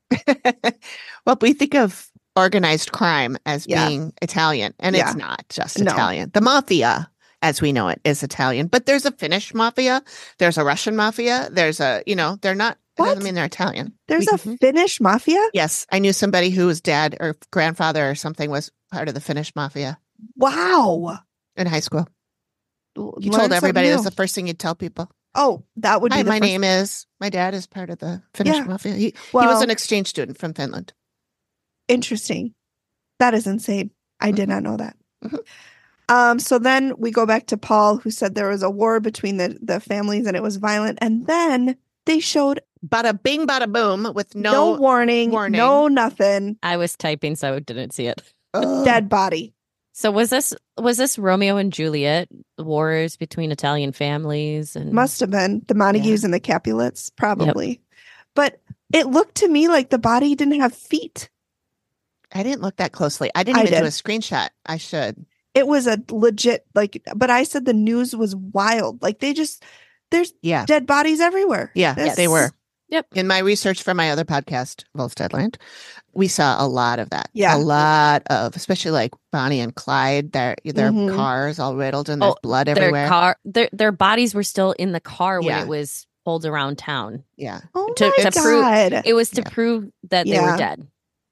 Well, we think of organized crime as Yeah. being Italian, and Yeah. it's not just No. Italian. The mafia, as we know it, is Italian. But there's a Finnish mafia. There's a Russian mafia. There's a, you know, they're not, it What? doesn't mean they're Italian. There's We- a Finnish mafia. Yes, I knew somebody whose dad or grandfather or something was part of the Finnish mafia Wow. in high school. You Learn told everybody something it was new. the first thing you'd tell people. Oh, that would Hi, be the my first- name is, my dad is part of the Finnish Yeah. mafia. He, he Well, was an exchange student from Finland. interesting. That is insane. I did not know that. Mhm. Um, so then we go back to Paul, who said there was a war between the, the families and it was violent. And then they showed Bada bing, bada boom, with no, no, warning, warning. no nothing, I was typing, so I didn't see it. Ugh. dead body. So was this was this Romeo and Juliet wars between Italian families and Must have been the Montagues and the Capulets, probably. But it looked to me like the body didn't have feet. I didn't look that closely. I didn't I even do did. a screenshot. I should. It was a legit, like, but I said the news was wild. Like they just, there's Yeah. dead bodies everywhere. Yeah, That's- they were. Yep. In my research for my other podcast, Volsteadland, we saw a lot of that. Yeah. A lot of, especially like Bonnie and Clyde, their their Mhm. cars all riddled and there's Oh, blood their everywhere. car their their bodies were still in the car when Yeah. it was pulled around town. Yeah. Oh To- my to prove- God. It was to Yeah. prove that they Yeah. were dead.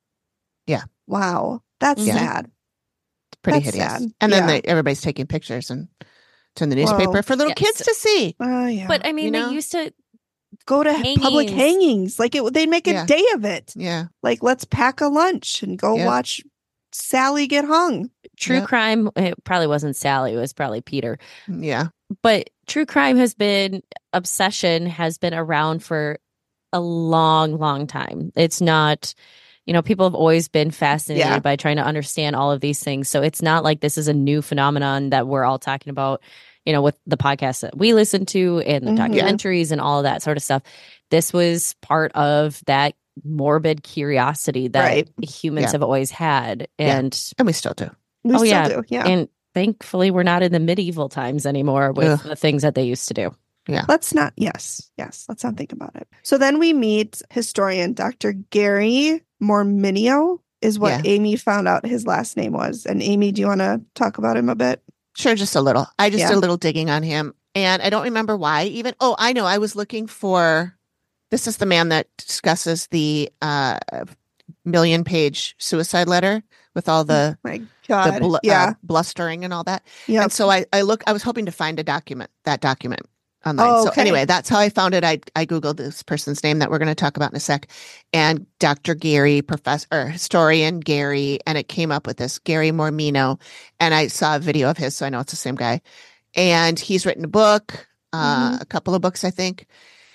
Wow. That's Yeah. sad. It's pretty That's hideous. sad. And then Yeah. they, everybody's taking pictures and to the newspaper Well, for little yeah, kids so- to see. Oh, yeah. But I mean, You know? they used to go to public hangings. hangings. Like it, they'd make a Yeah. day of it. Yeah. Like, let's pack a lunch and go Yeah. watch Sally get hung. true Yep. crime. It probably wasn't Sally. It was probably Peter. Yeah. But true crime has been obsession has been around for a long, long time. It's not, you know, people have always been fascinated Yeah. by trying to understand all of these things. So it's not like this is a new phenomenon that we're all talking about, you know, with the podcasts that we listen to and the Mhm. Yeah. documentaries and all of that sort of stuff. This was part of that morbid curiosity that Right. humans Yeah. have always had. Yeah. And And we still do. We Oh, still yeah. do. Yeah. and thankfully we're not in the medieval times anymore with Ugh. the things that they used to do. Let's not, yes, yes, let's not think about it. So then we meet historian Doctor Gary Morminio, is what Yeah. Amy found out his last name was. And Amy, do you want to talk about him a bit? Sure, just a little. I just Yeah. did a little digging on him. And I don't remember why even. Oh, I know. I was looking for, this is the man that discusses the uh, million page suicide letter with all the, My the God. bl- yeah. uh, blustering and all that. yeah. And so I, I look, I was hoping to find a document, that document. online. Oh, So okay. anyway, that's how I found it. I I Googled this person's name that we're going to talk about in a sec, and Doctor Gary, professor or historian Gary, and it came up with this Gary Mormino, and I saw a video of his, so I know it's the same guy. And he's written a book, uh, Mhm. a couple of books, I think.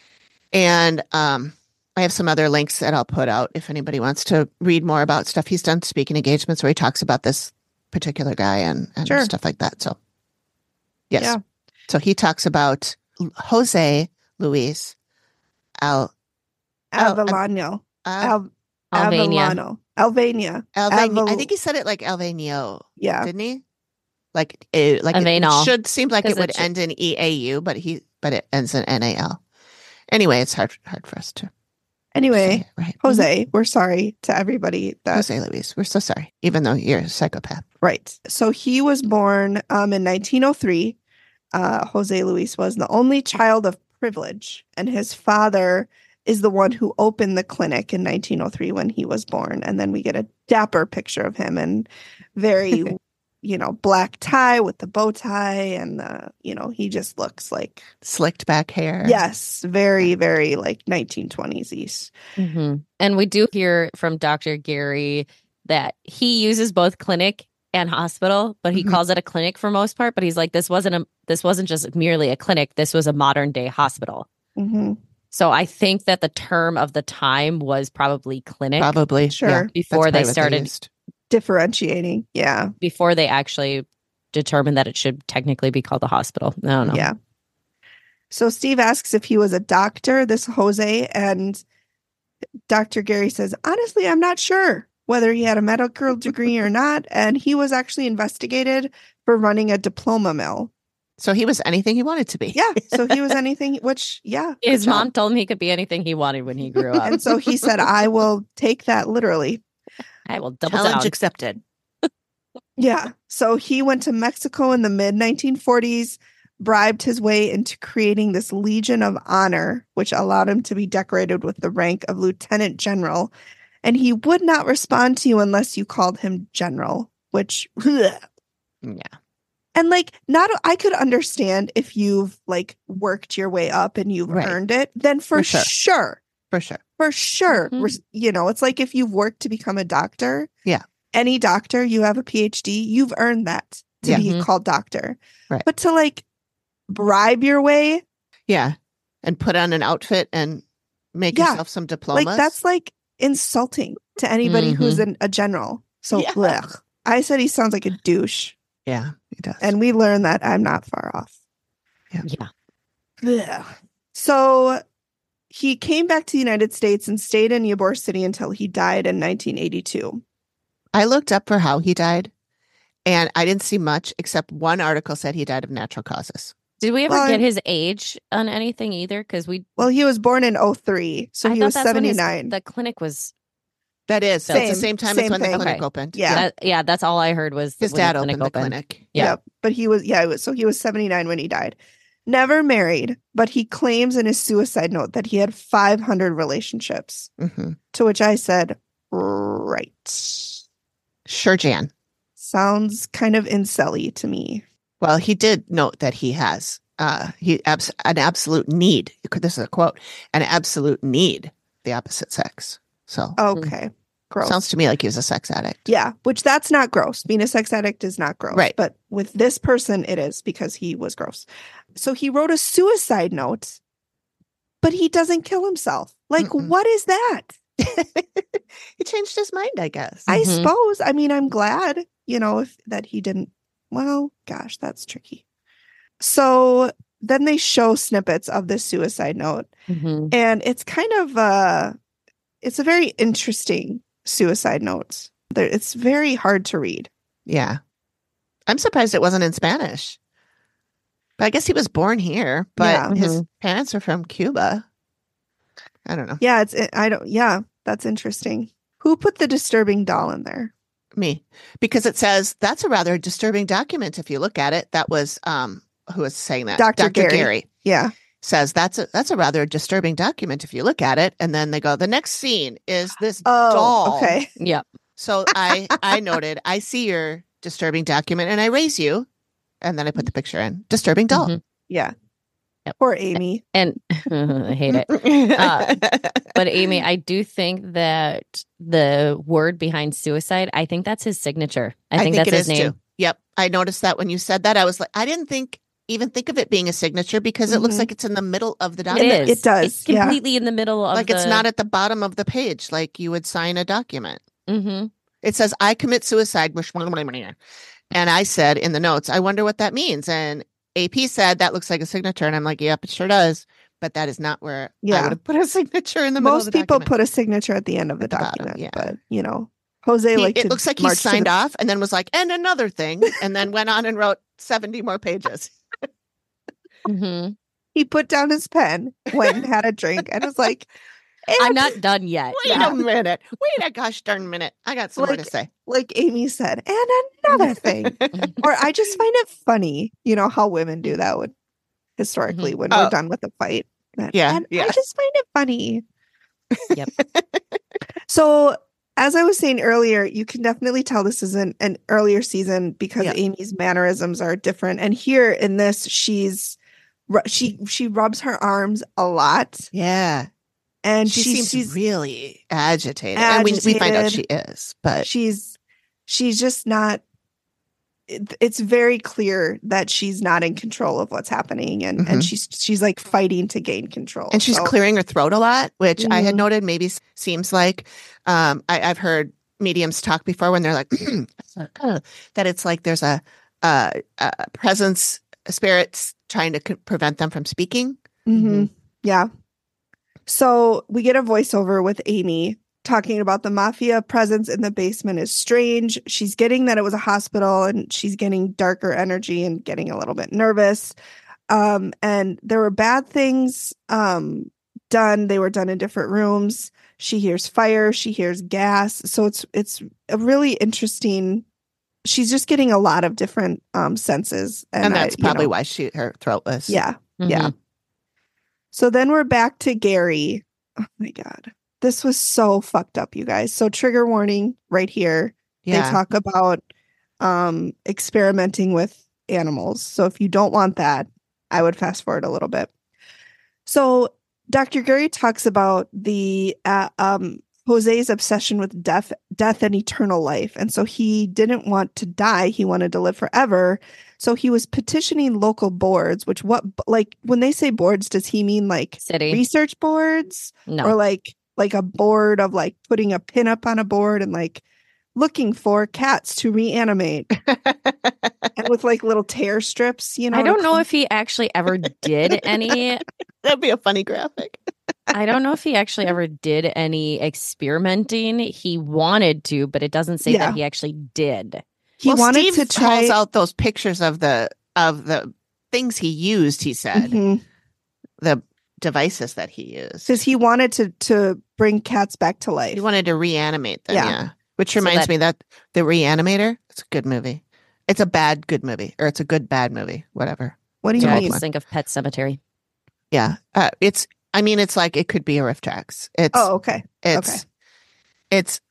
And um, I have some other links that I'll put out if anybody wants to read more about stuff. He's done speaking engagements where he talks about this particular guy and, and Sure. stuff like that. So, yes. Yeah. So he talks about Jose Luis Al, Al- Avellano. Al, Al- Albania. Avellano. Albania. Alvania. I Avel- think he said it like Alvanio, Yeah. didn't he? Like, it, like it, it Avenal. should seem like it 'Cause it would should- end in E A U, but he but it ends in N A L. Anyway, it's hard hard for us to say Anyway, it, right? Jose, we're sorry to everybody that Jose Luis, we're so sorry, even though you're a psychopath. right. So he was born um, in nineteen oh three. Uh, Jose Luis was the only child of privilege, and his father is the one who opened the clinic in nineteen oh three when he was born. And then we get a dapper picture of him and very, you know, black tie with the bow tie, and the, you know, he just looks like Slicked back hair. yes, very, very like nineteen twenties East. hmm And we do hear from Doctor Gary that he uses both clinic and hospital, but he Mhm. calls it a clinic for most part. But he's like, this wasn't a this wasn't just merely a clinic. This was a modern day hospital. hmm So I think that the term of the time was probably clinic Probably. Sure. Yeah, before that's they probably what started used. Differentiating, yeah, before they actually determined that it should technically be called a hospital. I don't know. yeah. So Steve asks if he was a doctor, this Jose, and Doctor Gary says, honestly, I'm not sure whether he had a medical degree or not. And he was actually investigated for running a diploma mill. So he was anything he wanted to be. Yeah. So he was anything, which, yeah. good His job. mom told him he could be anything he wanted when he grew up. And so he said, I will take that literally. I will double Challenge down. accepted. Yeah. So he went to Mexico in the mid nineteen forties, bribed his way into creating this Legion of Honor, which allowed him to be decorated with the rank of Lieutenant General. And he would not respond to you unless you called him General, which, Yeah. and like, not, I could understand if you've like worked your way up and you've Right. earned it, then for, For sure. sure, For sure. for sure, Mhm. res- you know, it's like if you've worked to become a doctor. Yeah. Any doctor, you have a P H D, you've earned that to Yeah. be Mhm. called doctor. Right. But to like bribe your way, Yeah. And put on an outfit and make Yeah. yourself some diplomas. like that's like insulting to anybody who's an, a general. So Yeah. blech. I said he sounds like a douche. Yeah, he does. And we learned that I'm not far off. Yeah. Blech. So he came back to the United States and stayed in Ybor City until he died in nineteen eighty-two. I looked up for how he died, and I didn't see much except one article said he died of natural causes. Did we ever Well, get I- his age on anything either? Because we Well, he was born in oh three, so I he thought was that's when his- seventy-nine. The clinic was That is. That's the Same- same time same as when thing. the clinic Okay. opened. Yeah. that, yeah. That's all I heard was His when dad the opened clinic the opened. clinic. Yeah. Yep. But he was, yeah, it was, so he was seventy-nine when he died. Never married, but he claims in his suicide note that he had five hundred relationships. hmm To which I said, right. Sure, Jan. Sounds kind of incelly to me. Well, he did note that he has uh, he abs- an absolute need. This is a quote: an absolute need the opposite sex. So Okay. Gross. sounds to me like he was a sex addict. Yeah, which that's not gross. Being a sex addict is not gross. Right. But with this person, it is because he was gross. So he wrote a suicide note, but he doesn't kill himself. Like, Mm-mm. what is that? He changed his mind, I guess. I Mhm. suppose. I mean, I'm glad, you know, if that he didn't. Well, gosh, that's tricky. So then they show snippets of this suicide note, Mhm. and it's kind of uh it's a very interesting suicide note. There, it's very hard to read. Yeah. I'm surprised it wasn't in Spanish. But I guess he was born here, but Yeah. his Mhm. parents are from Cuba. I don't know. Yeah, it's I don't. Yeah, that's interesting. Who put the disturbing doll in there? Me. Because it says that's a rather disturbing document if you look at it. That was um who was saying that? Doctor Gary. Yeah. says that's a that's a rather disturbing document if you look at it. And then they go, the next scene is this Oh, doll. okay. Yeah. So I I noted, I see your disturbing document and I raise you. And then I put the picture in. Disturbing doll. Mhm. Yeah. Poor Amy. And I hate it. Uh, but Amy, I do think that the word behind suicide, I think that's his signature. I think, I think that's it his is name. too. Yep. I noticed that when you said that, I was like, I didn't think even think of it being a signature because it looks Mhm. like it's in the middle of the It document. is. It does, It's yeah. completely in the middle of Like the... it's not at the bottom of the page, like you would sign a document. Mm-hmm. It says, I commit suicide. And I said in the notes, I wonder what that means. And A P said, that looks like a signature. And I'm like, yep, it sure does. But that is not where I Yeah. would have put a signature in the middle of Most the people document. put a signature at the end of the At the bottom, document, yeah. but you know, Jose He- liked it to looks like he march to signed the- off and then was like, and another thing, and then went on and wrote seventy more pages. Mm-hmm. He put down his pen, went and had a drink, and was like, I'm "And," not done yet. Wait Yeah. a minute. Wait a gosh darn minute. I got some more Like- to say. like Amy said, and another thing. Or I just find it funny, you know, how women do that when historically when Oh. we're done with the fight. That- Yeah, and yeah. I just find it funny. Yep. So as I was saying earlier, you can definitely tell this is an, an earlier season because Yeah. Amy's mannerisms are different. And here in this, she's ru- she she rubs her arms a lot, Yeah. and She she seems she's really agitated. And we, we find out she Agitated. is, but she's she's just not. it- It's very clear that she's not in control of what's happening, and and Mhm. she's she's like fighting to gain control. and she's So- clearing her throat a lot, which I had Mhm. noted maybe s- seems like um, I, I've heard mediums talk before when they're like that it's like there's a, a, a presence, a spirits trying to c- prevent them from speaking. hmm Yeah. So we get a voiceover with Amy talking about the mafia presence in the basement is strange. She's getting that it was a hospital, and she's getting darker energy and getting a little bit nervous. Um, and there were bad things um, done. They were done in different rooms. She hears fire. She hears gas. So it's it's a really interesting. She's just getting a lot of different um, senses, And, and, I- that's you probably know, why she her throat was. yeah. Mhm. Yeah. So then we're back to Gary. Oh my God. This was so fucked up, you guys. So trigger warning right here. Yeah. They talk about um experimenting with animals. So if you don't want that, I would fast forward a little bit. So Doctor Gary talks about the uh, um Jose's obsession with death, death and eternal life. And so he didn't want to die. He wanted to live forever. So he was petitioning local boards, which what like when they say boards, does he mean like City. research boards No. or like like a board of like putting a pin up on a board and like looking for cats to reanimate and with like little tear strips, you know? I to don't know come- if he actually ever did any. That'd be a funny graphic. I don't know if he actually ever did any experimenting. He wanted to, but it doesn't say Yeah. that he actually did. he well, wanted Steve to try hauls out those pictures of the of the things he used. He said Mhm. the devices that he used. Because he wanted to to bring cats back to life. He wanted to reanimate them. Yeah. Yeah. Which So reminds that- me that the Reanimator, it's a good movie. It's a bad good movie, or it's a good bad movie, whatever. What do you Yeah, I mean? just think of Pet Cemetery. Yeah. Uh, it's I mean it's like it could be a riff tracks. It's Oh, okay. it's okay. it's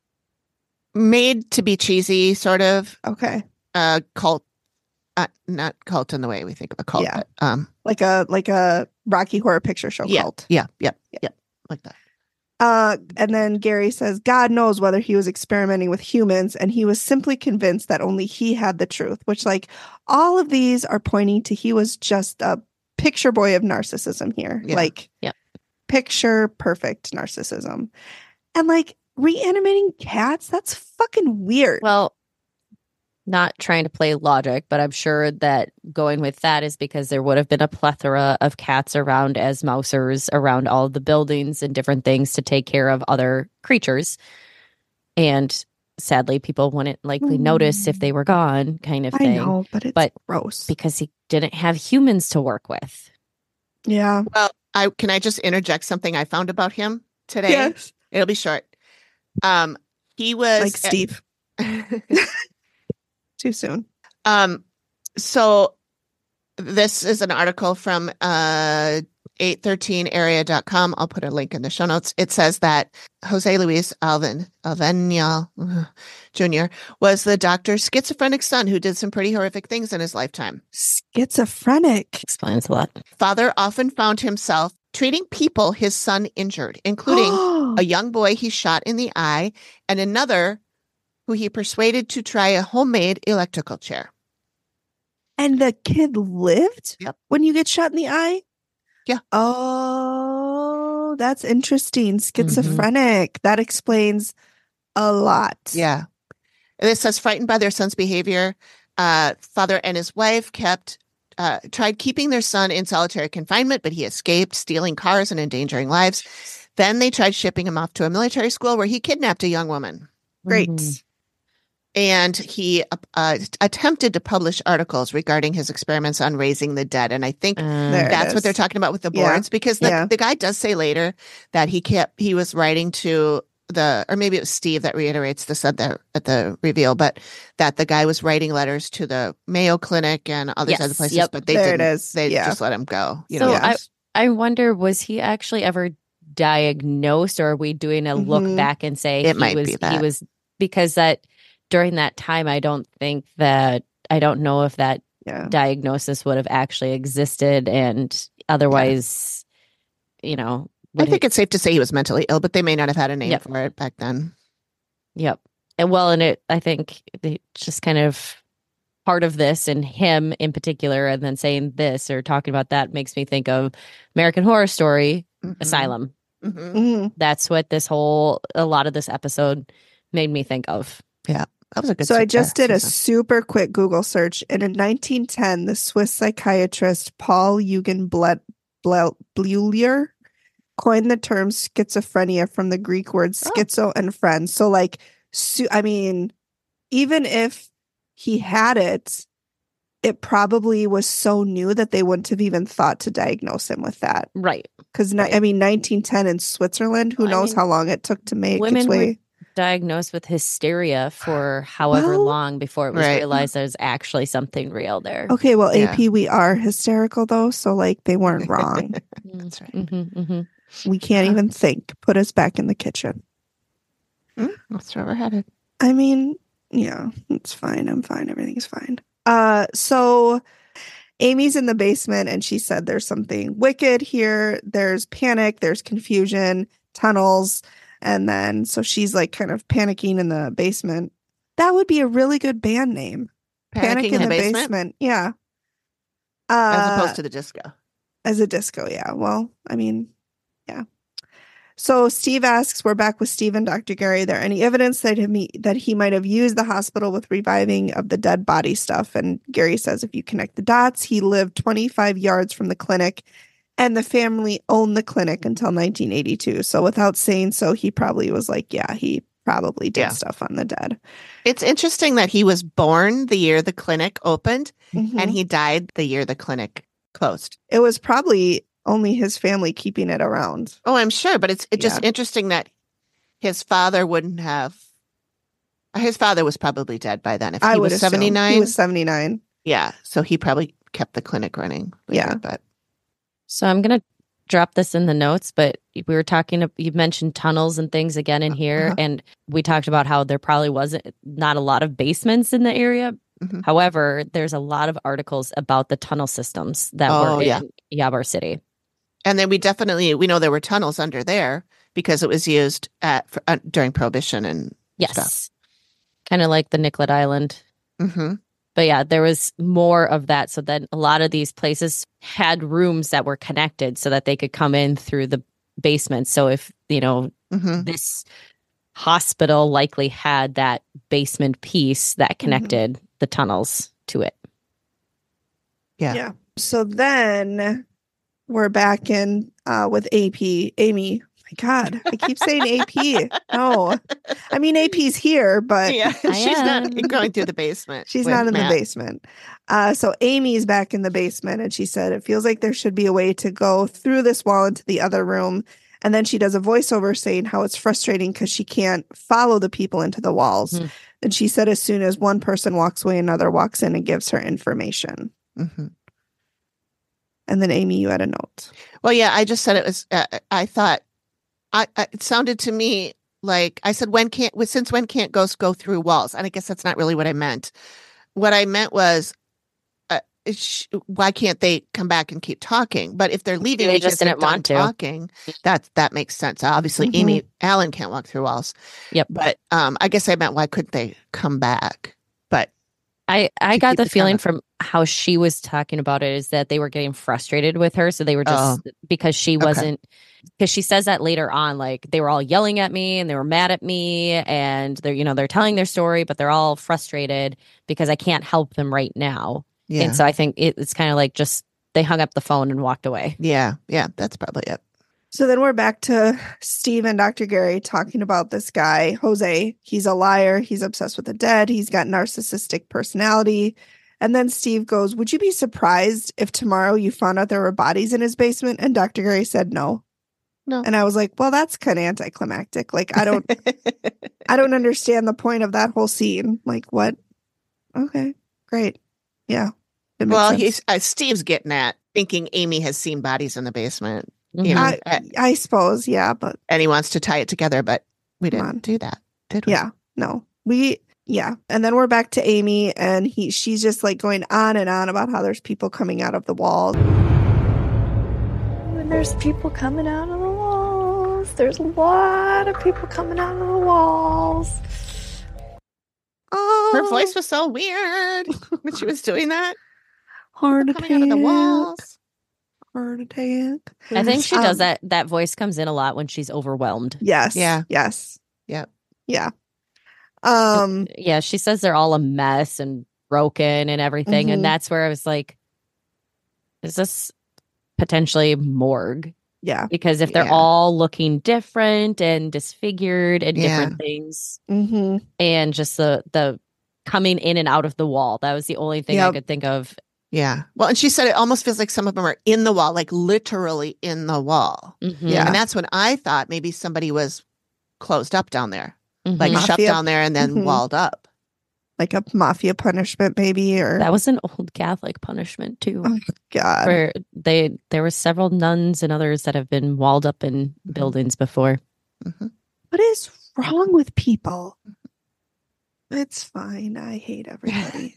made to be cheesy, sort of Okay. uh cult uh, not cult in the way we think of a cult, Yeah. but um Like a like a Rocky Horror Picture Show yeah, cult. yeah, yeah, Yeah. yeah, like that. Uh, and then Gary says, God knows whether he was experimenting with humans, and he was simply convinced that only he had the truth, which, like, all of these are pointing to he was just a picture boy of narcissism here. Yeah. Like, Yep. picture perfect narcissism. And, like, reanimating cats, that's fucking weird. Well, not trying to play logic, but I'm sure that going with that is because there would have been a plethora of cats around as mousers around all of the buildings and different things to take care of other creatures. And sadly, people wouldn't likely notice if they were gone, kind of I thing. know, but it's But gross. Because he didn't have humans to work with. Yeah. Well, I can I just interject something I found about him today? Yes. It'll be short. Um he was Like Steve. Too soon. Um, so this is an article from uh eight thirteen area dot com. I'll put a link in the show notes. It says that Jose Luis Alvin, Alvena Junior was the doctor's schizophrenic son who did some pretty horrific things in his lifetime. Schizophrenic. Explains a lot. Father often found himself treating people his son injured, including a young boy he shot in the eye and another who he persuaded to try a homemade electrical chair. And the kid lived? Yep. When you get shot in the eye? Yeah. Oh, that's interesting. Schizophrenic. Mm-hmm. That explains a lot. Yeah. And it says, frightened by their son's behavior, uh, father and his wife kept uh, tried keeping their son in solitary confinement, but he escaped, stealing cars and endangering lives. Then they tried shipping him off to a military school where he kidnapped a young woman. Great. Mm-hmm. And he uh, attempted to publish articles regarding his experiments on raising the dead. And I think Uh, that's what they're talking about with the boards, Yeah. because the, Yeah. the guy does say later that he kept, he was writing to the, or maybe it was Steve that reiterates this at the, at the reveal, but that the guy was writing letters to the Mayo Clinic and all these Yes, other places, yep. but they There it didn't, is. they Yeah. just let him go. You So know? I, I wonder, was he actually ever diagnosed, or are we doing a look Mhm. back and say It he might was be he that. was because that during that time I don't think that I don't know if that Yeah. diagnosis would have actually existed, and otherwise, you know, I would think it- it's safe to say he was mentally ill, but they may not have had a name Yep. for it back then. Yep. And well, and it, I think it's just kind of part of this, and him in particular, and then saying this or talking about that makes me think of American Horror Story Mhm. Asylum. Mhm. Mhm. That's what this whole, a lot of this episode made me think of. That was a good So I se- just uh, did a season. super quick Google search, and in nineteen ten, the Swiss psychiatrist Paul Eugen Ble- Ble- Bleuler coined the term schizophrenia from the Greek words Oh. schizo and friend. So, like, su- I mean, even if he had it, it probably was so new that they wouldn't have even thought to diagnose him with that. Right. Because Right. I mean, nineteen ten in Switzerland, who Well, I knows mean, how long it took to make women its were way. Diagnosed with hysteria for however Well, long before it was right. realized there's actually something real there. Okay, well, Yeah. A P, we are hysterical though, so like they weren't wrong. That's right. Mm-hmm, mm-hmm. We can't Uh-huh. even think. Put us back in the kitchen. Mm, that's where we're headed. I mean, yeah, it's fine. I'm fine. Everything's fine. Uh, so Amy's in the basement and she said there's something wicked here. There's panic, there's confusion, tunnels, and then so she's like kind of panicking in the basement. That would be a really good band name. Panicking in the basement, Yeah. as Uh, opposed to the disco. As a disco, yeah. Well, I mean, yeah. So Steve asks, we're back with Steve and Doctor Gary. There any evidence that him, that he might have used the hospital with reviving of the dead body stuff? And Gary says, if you connect the dots, he lived twenty-five yards from the clinic, and the family owned the clinic until nineteen eighty-two. So without saying so, he probably was like, yeah, he probably did Yeah. stuff on the dead. It's interesting that he was born the year the clinic opened, Mhm. and he died the year the clinic closed. It was probably only his family keeping it around. Oh, I'm sure, but it's it's just Yeah. interesting that his father wouldn't have. His father was probably dead by then. If he I would was assume. seventy-nine, He was seventy-nine. yeah, so he probably kept the clinic running. later, Yeah. but So I'm going to drop this in the notes, but we were talking, you mentioned tunnels and things again in here. Uh-huh. And we talked about how there probably wasn't not a lot of basements in the area. Mhm. However, there's a lot of articles about the tunnel systems that Oh, were yeah. in Yabar City. and then we definitely we know there were tunnels under there because it was used at for, uh, during Prohibition and Yes. stuff. Kind of like the Nicollet Island. hmm But yeah, there was more of that. So then a lot of these places had rooms that were connected so that they could come in through the basement. So if, you know, hmm this hospital likely had that basement piece that connected the tunnels to it. Yeah. Yeah. So then we're back in uh, with A P. Amy. My God, I keep saying A P. No, I mean A P's here, but Yeah, I she's not am. going through the basement. she's with not in Matt. the basement. Uh, so Amy's back in the basement, and she said it feels like there should be a way to go through this wall into the other room. And then she does a voiceover saying how it's frustrating because she can't follow the people into the walls. Hmm. And she said as soon as one person walks away, another walks in and gives her information. Mhm. And then Amy, you had a note. Well, yeah, I just said it was, uh, I thought, I, I it sounded to me like, I said, when can't, since when can't ghosts go through walls? And I guess that's not really what I meant. What I meant was, uh, sh- why can't they come back and keep talking? But if they're leaving, They because just they're didn't want done to. talking, that, that makes sense. Obviously, Mhm. Amy Allen can't walk through walls. Yep. But um, I guess I meant, why couldn't they come back? But I, I to got keep the the feeling comment. from how she was talking about it is that they were getting frustrated with her. So they were just because she Okay. wasn't, because she says that later on, like they were all yelling at me and they were mad at me and they're, you know, they're telling their story, but they're all frustrated because I can't help them right now. yeah, And so I think it, it's kind of like just they hung up the phone and walked away. yeah, yeah, that's probably it. So then we're back to Steve and Doctor Gary talking about this guy, Jose. He's a liar. He's obsessed with the dead. He's got narcissistic personality. And then Steve goes, would you be surprised if tomorrow you found out there were bodies in his basement? And Doctor Gary said no. No. And I was like, well, that's kind of anticlimactic. Like, I don't, I don't understand the point of that whole scene. Like, what? Okay, great. Yeah. it makes Well, sense. he's uh, Steve's getting at thinking Amy has seen bodies in the basement, Mhm. you know, I, uh, I suppose, yeah, but and he wants to tie it together, but we Come didn't on. do that, did we? yeah, no, we, yeah. And then we're back to Amy, and he, she's just like going on and on about how there's people coming out of the wall. When there's people coming out of the walls, there's a lot of people coming out of the walls. Oh, Her voice was so weird when she was doing that, heart coming out of the attack, walls. heart attack. I think she does Um, that. That voice comes in a lot when she's overwhelmed. Yes. Yeah. Yes. Yep. Yeah. Um. Yeah, she says they're all a mess and broken and everything. Mhm. And that's where I was like, is this potentially morgue? Yeah. Because if they're Yeah. all looking different and disfigured and Yeah. different things, Mm-hmm. and just the the coming in and out of the wall, that was the only thing I Yep. could think of. Yeah. Well, and she said it almost feels like some of them are in the wall, like literally in the wall. Mhm. Yeah. And that's when I thought maybe somebody was closed up down there, Mhm. like shut Mafia. down there and then Mhm. walled up. Like a mafia punishment, maybe, or that was an old Catholic punishment too. Oh, God. Where they there were several nuns and others that have been walled up in Mhm. buildings before. Mhm. What is wrong with people? It's fine. I hate everybody.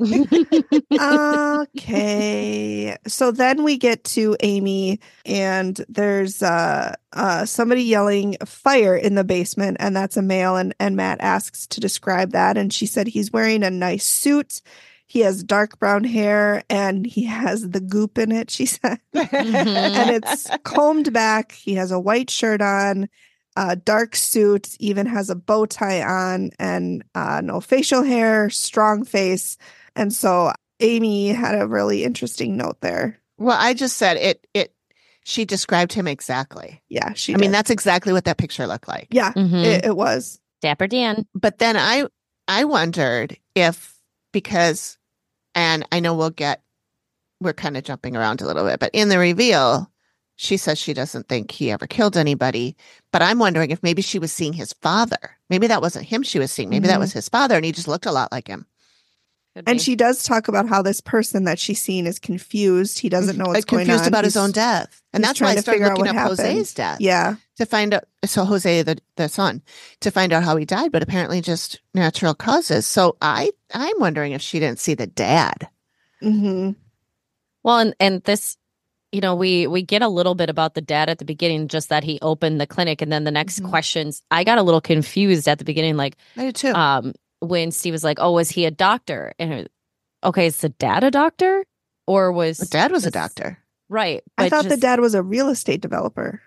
Okay. So then we get to Amy, and there's uh, uh, somebody yelling fire in the basement, and that's a male. And, and Matt asks to describe that. And she said he's wearing a nice suit. He has dark brown hair, and he has the goop in it, she said. And it's combed back. He has a white shirt on, a dark suit, even has a bow tie on, and uh, no facial hair, strong face. And so Amy had a really interesting note there. Well, I just said it, it, she described him exactly. Yeah, she I mean, did. that's exactly what that picture looked like. yeah, Mhm. it, it was. Dapper Dan. But then I, I wondered if, because, and I know we'll get, we're kind of jumping around a little bit, but in the reveal, she says she doesn't think he ever killed anybody. But I'm wondering if maybe she was seeing his father. Maybe that wasn't him she was seeing. Maybe that Mhm. was his father, and he just looked a lot like him. Could And be. she does talk about how this person that she's seen is confused. He doesn't know what's Like, confused going on. about his He's- own death. And he's that's why trying I to started figure out looking what up happened. Jose's death. Yeah. To find out, so Jose, the, the son, to find out how he died, but apparently just natural causes. So I, I'm wondering if she didn't see the dad. Mm-hmm. Well, and, and this, you know, we we get a little bit about the dad at the beginning, just that he opened the clinic, and then the next Mhm. questions, I got a little confused at the beginning, like I do too. um when Steve was like, "Oh, was he a doctor?" And it- okay, is the dad a doctor, or was the dad was a this- doctor. Right? I but thought the just- dad was a real estate developer,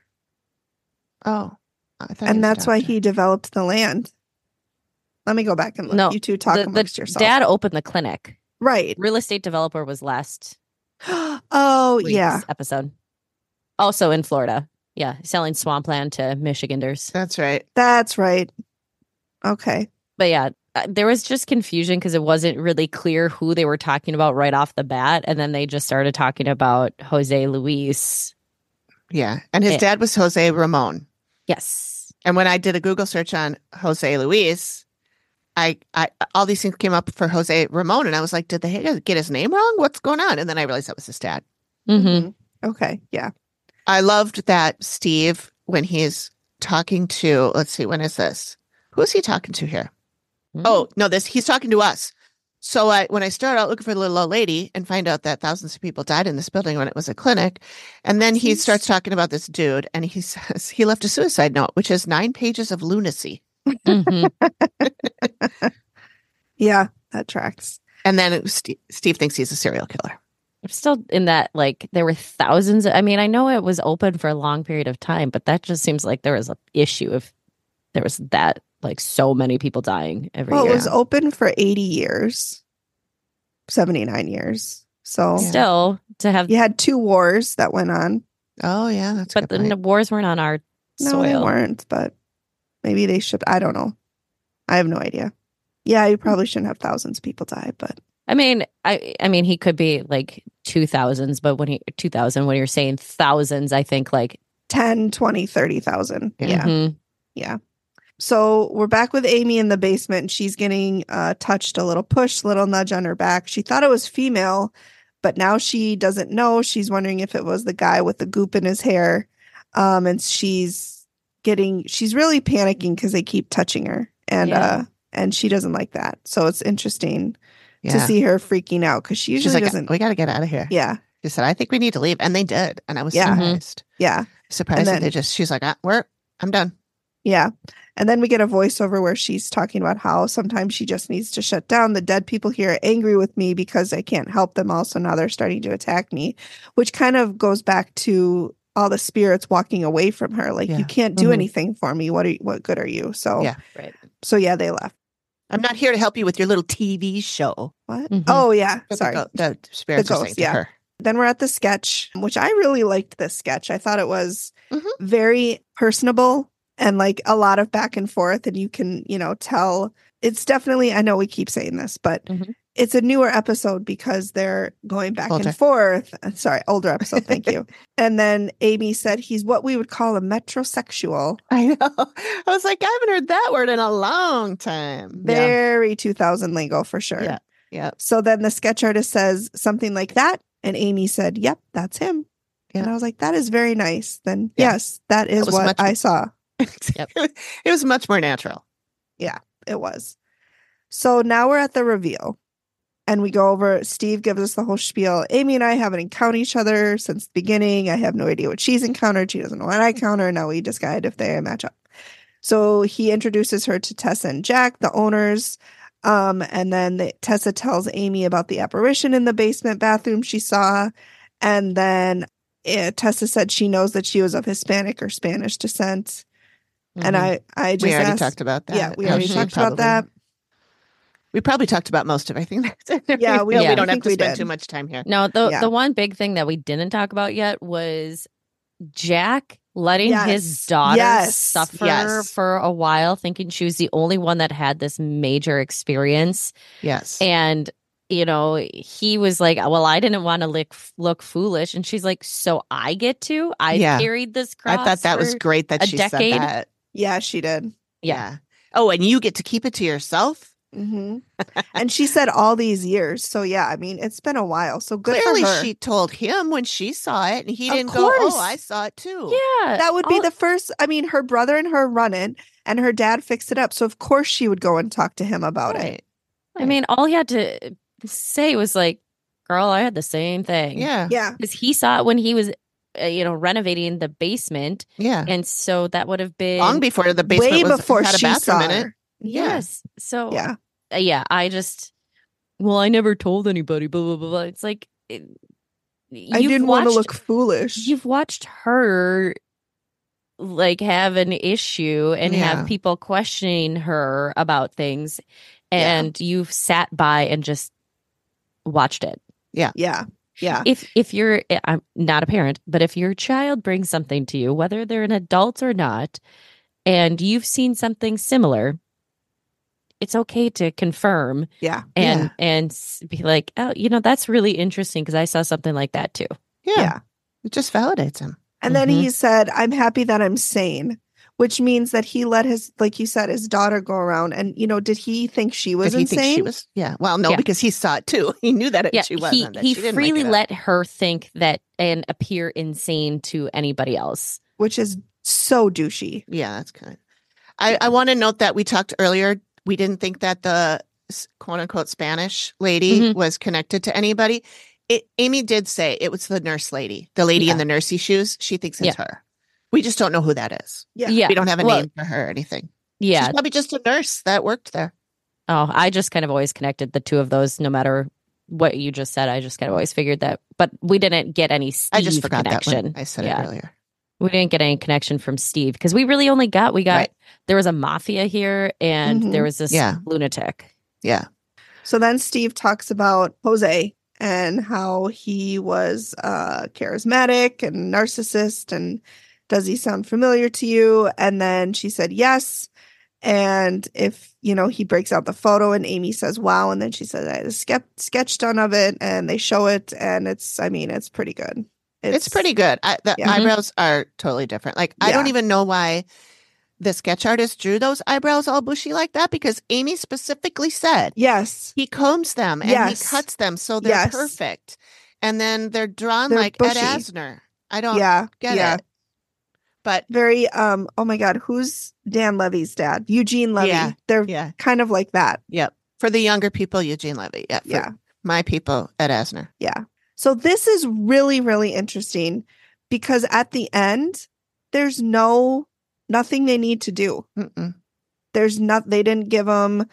Oh, I thought he and was a that's why doctor. he developed the land. Let me go back and look. No, You two talk the, the amongst yourselves. dad opened the clinic. Right. Real estate developer was last Oh, week's yeah. episode. Also in Florida. Yeah, selling swampland to Michiganders. That's right. That's right. Okay. But yeah, uh, there was just confusion because it wasn't really clear who they were talking about right off the bat. And then they just started talking about Jose Luis. Yeah. And his Yeah. dad was Jose Ramon. Yes. And when I did a Google search on Jose Luis, I, I all these things came up for Jose Ramon. And I was like, did they get his name wrong? What's going on? And then I realized that was his dad. Mm-hmm. Mhm. Okay. Yeah. I loved that Steve, when he's talking to, let's see, when is this? Who is he talking to here? Mm. Oh, no, this he's talking to us. So I, when I start out looking for the little old lady and find out that thousands of people died in this building when it was a clinic, and then he starts talking about this dude, and he says he left a suicide note, which has nine pages of lunacy. Mhm. Yeah, that tracks. And then it, Steve, Steve thinks he's a serial killer. I'm still in that, like, there were thousands. I mean, I know it was open for a long period of time, but that just seems like there was an issue if there was that, like, so many people dying every Well, year. it was open for eighty years, seventy-nine years. So Still, to have, you had two wars that went on. Oh, yeah, that's a but good the point. wars weren't on our No, soil. they weren't, but maybe they should. I don't know. I have no idea. Yeah, you probably shouldn't have thousands of people die, but I mean, I I mean, he could be like two thousands, but when he two thousand, when you're saying thousands, I think like ten, twenty, thirty thousand. Yeah. mhm. Yeah. So we're back with Amy in the basement, and she's getting uh, touched, a little push, little nudge on her back. She thought it was female, but now she doesn't know. She's wondering if it was the guy with the goop in his hair. Um, and she's getting, she's really panicking because they keep touching her, and Yeah. uh, and she doesn't like that. So it's interesting Yeah. to see her freaking out because she She's usually like, doesn't. we got to get out of here. Yeah. She said, I think we need to leave. And they did. And I was Yeah. surprised. Yeah. Surprised And that then- they just, she's like, ah, we're, I'm done. Yeah. And then we get a voiceover where she's talking about how sometimes she just needs to shut down. The dead people here are angry with me because I can't help them all. So now they're starting to attack me, which kind of goes back to all the spirits walking away from her. Like, Yeah. you can't do Mhm. anything for me. What are you, what good are you? So, Yeah. Right. so yeah, they left. I'm not here to help you with your little T V show. What? Mhm. Oh, yeah. But Sorry. The, go- the spirits The are ghost, saying to yeah. her. Then we're at the sketch, which I really liked this sketch. I thought it was Mhm. very personable and like a lot of back and forth. And you can, you know, tell it's definitely, I know we keep saying this, but Mhm. it's a newer episode because they're going back Older. and forth. Uh, Sorry, older episode. Thank you. And then Amy said he's what we would call a metrosexual. I know. I was like, I haven't heard that word in a long time. Very two thousand lingo for sure. Yeah. Yeah. So then the sketch artist says something like that. And Amy said, yep, that's him. And Yeah. I was like, that is very nice. Then Yeah. yes, that is was what much- I saw. Yep. it, was, it was much more natural. It was. So now we're at the reveal. And we go over, Steve gives us the whole spiel. Amy and I haven't encountered each other since the beginning. I have no idea what she's encountered. She doesn't know what I encounter. Now we decide if they match up. So he introduces her to Tessa and Jack, the owners. Um, and then the, Tessa tells Amy about the apparition in the basement bathroom she saw. And then uh, Tessa said she knows that she was of Hispanic or Spanish descent. And Mhm. I, I just We already asked, talked about that. yeah, we already Mhm. talked about that. We probably talked about most of everything. Yeah, we- we, yeah, don't I have think to we spend did. too much time here. No, the Yeah. the one big thing that we didn't talk about yet was Jack letting Yes. his daughter Yes. suffer Yes. for a while, thinking she was the only one that had this major experience. Yes. And, you know, he was like, well, I didn't want to look, look foolish. And she's like, so I get to? I Yeah. carried this I cross. thought that was for-" great that a she decade. said that. Yeah, she did. Yeah. Oh, and you get to keep it to yourself? hmm And she said all these years. So yeah, I mean, it's been a while. So good Clearly, for her. she told him when she saw it, and he Of didn't course. go, oh, I saw it too. Yeah. That would be all- the first. I mean, her brother and her run it, and her dad fixed it up. So of course she would go and talk to him about it. Right. I mean, all he had to say was like, girl, I had the same thing. Yeah. Yeah, Because he saw it when he was, uh, you know, renovating the basement. Yeah. And so that would have been Long before the basement way was, before had a she bathroom saw in it. her. Yes. So Yeah, uh, yeah, I just, well, I never told anybody, blah, blah, blah, blah. It's like, it, I you've didn't want to watched- look foolish. You've watched her like have an issue and Yeah. have people questioning her about things. And you've sat by and just watched it. Yeah, yeah, If if you're, I'm not a parent, but if your child brings something to you, whether they're an adult or not, and you've seen something similar, it's okay to confirm yeah. and Yeah. and s- be like, oh, you know, that's really interesting because I saw something like that too. Yeah. Yeah. It just validates him. And then Mhm. he said, "I'm happy that I'm sane," which means that he let his, like you said, his daughter go around. And, you know, did he think she was Did he insane? think she was? Yeah. Well, no, Yeah. because he saw it too. He knew that it, Yeah, she he wasn't. that he she didn't make freely it up. let her think that and appear insane to anybody else. Which is so douchey. Yeah, that's kind of. I, I want to note that we talked earlier. We didn't think that the quote unquote Spanish lady Mhm. was connected to anybody. It, Amy did say it was the nurse lady, the lady Yeah. in the nursey shoes. She thinks it's Yeah. her. We just don't know who that is. Yeah. Yeah. We don't have a Well, name for her or anything. Yeah. She's probably just a nurse that worked there. Oh, I just kind of always connected the two of those, no matter what you just said. I just kind of always figured that, but we didn't get any Steve I just forgot that connection. when I said Yeah. it earlier. We didn't get any connection from Steve because we really only got, we got, Right. there was a mafia here and Mhm. there was this Yeah. lunatic. Yeah. So then Steve talks about Jose and how he was uh, charismatic and narcissist. And does he sound familiar to you? And then she said yes. And if, you know, he breaks out the photo and Amy says, wow. And then she says, I had a ske- sketch done of it and they show it. And it's, I mean, it's pretty good. It's, pretty good. I, the Yeah. eyebrows are totally different. Like, I don't Yeah. even know why the sketch artist drew those eyebrows all bushy like that, because Amy specifically said Yes. he combs them and Yes. he cuts them so they're Yes. perfect. And then they're drawn They're like bushy. Ed Asner. I don't Yeah. get yeah. it. But Very, um, oh my God, who's Dan Levy's dad? Eugene Levy. Yeah. They're yeah, kind of like that. yep. For the younger people, Eugene Levy. Yeah. For Yeah. my people, Ed Asner. Yeah. So this is really, really interesting because at the end, there's no, nothing they need to do. Mm-mm. There's not, they didn't give them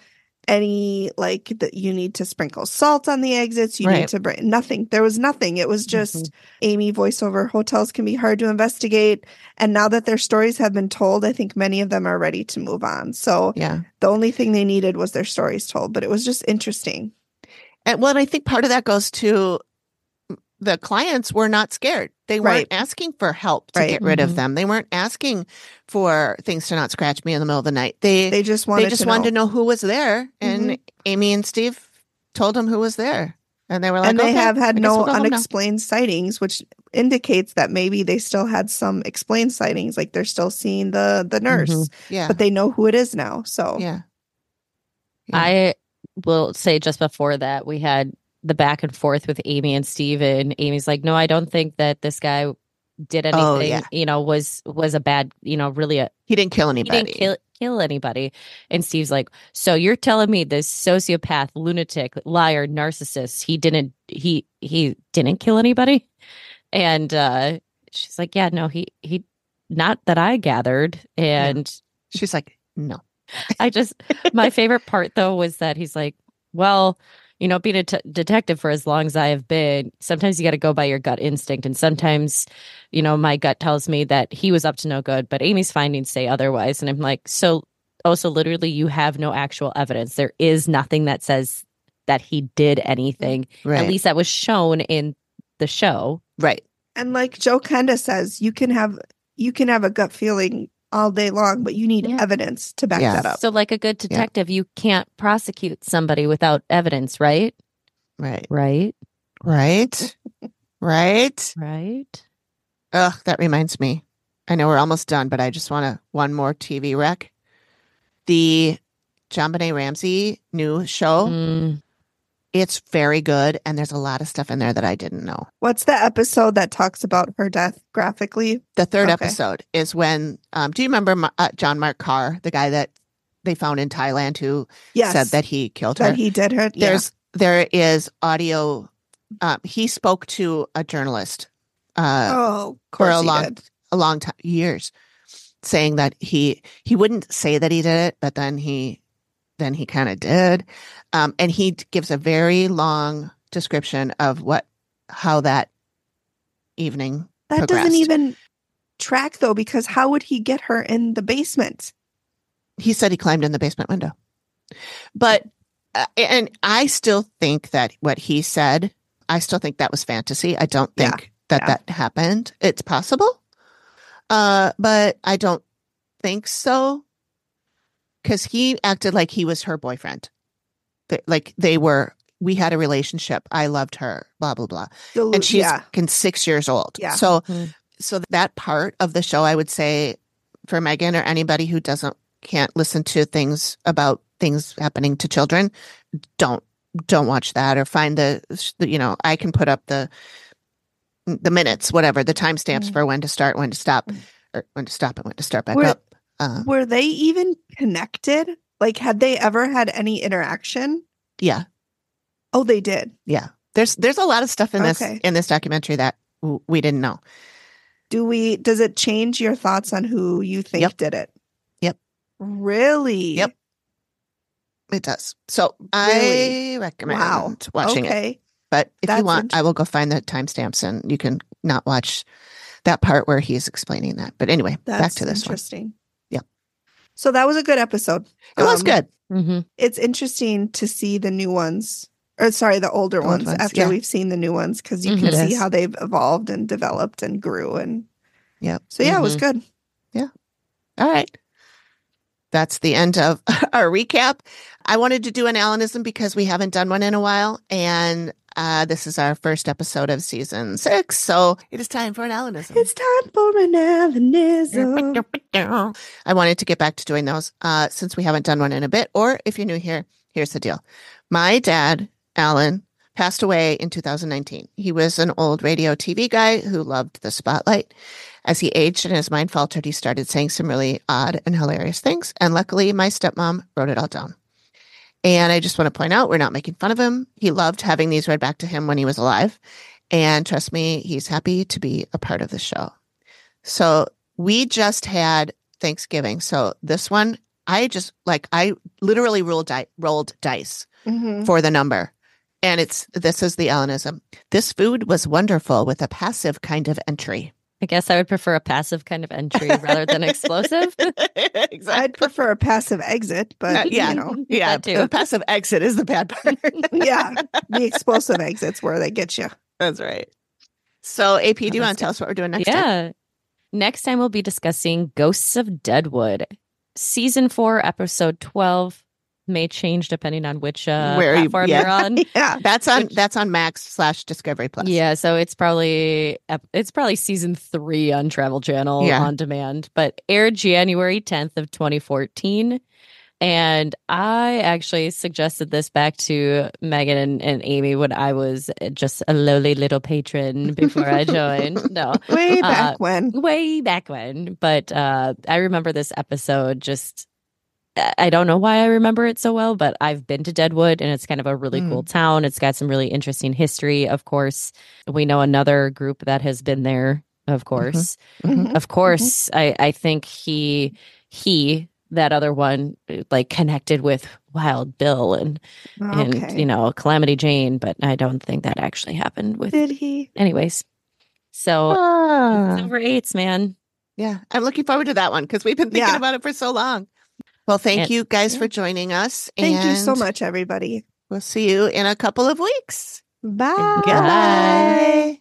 any, like, that you need to sprinkle salt on the exits. You Right. need to bring nothing. There was nothing. It was just Amy voiceover. Hotels can be hard to investigate. And now that their stories have been told, I think many of them are ready to move on. So Yeah. the only thing they needed was their stories told, but it was just interesting. And well, I think part of that goes to the clients were not scared. They weren't Right. asking for help to Right. get rid Mhm. of them. They weren't asking for things to not scratch me in the middle of the night. They They just wanted they just to wanted know. to know who was there. And Mhm. Amy and Steve told them who was there. And they were like, and they okay, have had I guess no we'll go home now." unexplained sightings, which indicates that maybe they still had some explained sightings, like they're still seeing the the nurse, Mhm. Yeah. but they know who it is now. So yeah. Yeah. I will say just before that, we had the back and forth with Amy and Steve, and Amy's like, no, I don't think that this guy did anything, Oh, yeah. you know, was was a bad, you know, really a, He didn't kill he anybody. didn't kill kill anybody. And Steve's like, so you're telling me this sociopath, lunatic, liar, narcissist, he didn't he he didn't kill anybody? And uh she's like, yeah, no, he he not that I gathered. And She's like, no. I just, my favorite part though was that he's like, well, you know, being a t- detective for as long as I have been, sometimes you got to go by your gut instinct. And sometimes, you know, my gut tells me that he was up to no good, but Amy's findings say otherwise. And I'm like, so, oh, so literally you have no actual evidence. There is nothing that says that he did anything, Right. at least that was shown in the show. Right. and like Joe Kenda says, you can have you can have a gut feeling all day long, but you need Yeah. evidence to back Yeah. that up. So like a good detective, you can't prosecute somebody without evidence, right? Right. Right. Right. Right. Right. Ugh, that reminds me. I know we're almost done, but I just want to one more T V rec. The John Benet Ramsey new show. Mm. It's very good, and there's a lot of stuff in there that I didn't know. What's the episode that talks about her death graphically? The third Okay. episode is when. Um, do you remember Ma- uh, John Mark Carr, the guy that they found in Thailand who Yes, said that he killed her? that he did her. Yeah. There's there is audio. Um, he spoke to a journalist. Uh, oh, of for course a he long did. a long time, years, saying that he he wouldn't say that he did it, but then he then he kind of did, um, and he d- gives a very long description of what how that evening That progressed. doesn't even track though, because how would he get her in the basement? He said he climbed in the basement window, but uh, and I still think that what he said, I still think that was fantasy. I don't Yeah. think that Yeah. that happened. It's possible, uh, but I don't think so. Because he acted like he was her boyfriend. Th- Like they were, we had a relationship. I loved her, blah, blah, blah. Delu- And she's yeah. fucking six years old. Yeah. So, Mhm. so that part of the show, I would say for Megan or anybody who doesn't can't listen to things about things happening to children, don't don't watch that, or find the, the you know, I can put up the the minutes, whatever, the timestamps mm. for when to start, when to stop, mm. or when to stop and when to start back were, up. Uh, were they even connected? Like, had they ever had any interaction? Yeah. Oh, they did. Yeah. There's there's a lot of stuff in this okay. in this documentary that w- we didn't know. Do we? Does it change your thoughts on who you think yep. did it? Yep. Really? Yep. It does. So really? I recommend wow. watching okay. it. But if That's you want, I will go find the timestamps and you can not watch that part where he's explaining that. But anyway, That's back to this interesting. one. Yep. So that was a good episode. It um, was good. Mm-hmm. It's interesting to see the new ones, or sorry, the older Old ones, ones, after yeah. we've seen the new ones, because you Mm-hmm. can It see is. how they've evolved and developed and grew. And yep. so, yeah, Mm-hmm. it was good. Yeah. All right. That's the end of our recap. I wanted to do an Alanism because we haven't done one in a while. And uh, this is our first episode of season six. So it is time for an Alanism. It's time for an Alanism. I wanted to get back to doing those uh, since we haven't done one in a bit. Or if you're new here, here's the deal. My dad, Alan, passed away in two thousand nineteen. He was an old radio T V guy who loved the spotlight. As he aged and his mind faltered, he started saying some really odd and hilarious things. And luckily, my stepmom wrote it all down. And I just want to point out, we're not making fun of him. He loved having these read back to him when he was alive. And trust me, he's happy to be a part of the show. So we just had Thanksgiving. So this one, I just like, I literally rolled, di- rolled dice Mm-hmm. for the number. And it's, this is the Alanism. This food was wonderful with a passive kind of entry. I guess I would prefer a passive kind of entry rather than explosive. Exactly. I'd prefer a passive exit, but Uh, yeah, you know, yeah. that too. The passive exit is the bad part. yeah, the explosive exits where they get you. That's right. So, A P, do you That's want to tell good. us what we're doing next time? Yeah. Next time we'll be discussing Ghosts of Deadwood. Season four, episode twelve. May change depending on which uh, Where you- platform yeah. you're on. Yeah, That's on Which- that's on Max slash Discovery Plus. Yeah, so it's probably ep- it's probably season three on Travel Channel Yeah. on demand, but aired January tenth of twenty fourteen. And I actually suggested this back to Megan and, and Amy when I was just a lowly little patron before I joined. No, way back Uh, when. way back when. But uh, I remember this episode just. I don't know why I remember it so well, but I've been to Deadwood and it's kind of a really Mm. cool town. It's got some really interesting history, of course. We know another group that has been there, of course. Mhm. Of course, I, I think he, he, that other one, like connected with Wild Bill and, and Okay. you know, Calamity Jane, but I don't think that actually happened with, Did he? anyways. So, Ah. Silver Eights, man. Yeah. I'm looking forward to that one because we've been thinking Yeah. about it for so long. Well, thank And- you guys yeah. for joining us. Thank you so and much, everybody. We'll see you in a couple of weeks. Bye. Goodbye.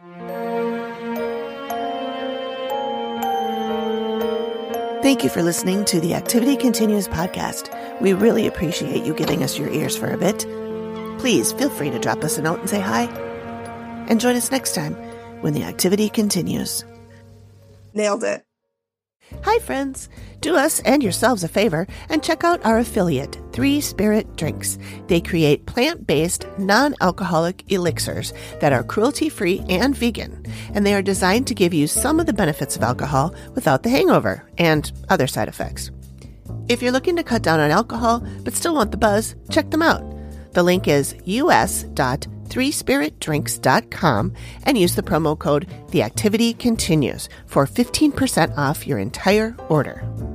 Thank you for listening to the Activity Continues podcast. We really appreciate you giving us your ears for a bit. Please feel free to drop us a note and say hi. And join us next time when the activity continues. Nailed it. Hi, friends. Do us and yourselves a favor and check out our affiliate, Three Spirit Drinks. They create plant-based, non-alcoholic elixirs that are cruelty-free and vegan, and they are designed to give you some of the benefits of alcohol without the hangover and other side effects. If you're looking to cut down on alcohol but still want the buzz, check them out. The link is u s dot three spirit drinks dot com and use the promo code The Activity Continues for fifteen percent off your entire order.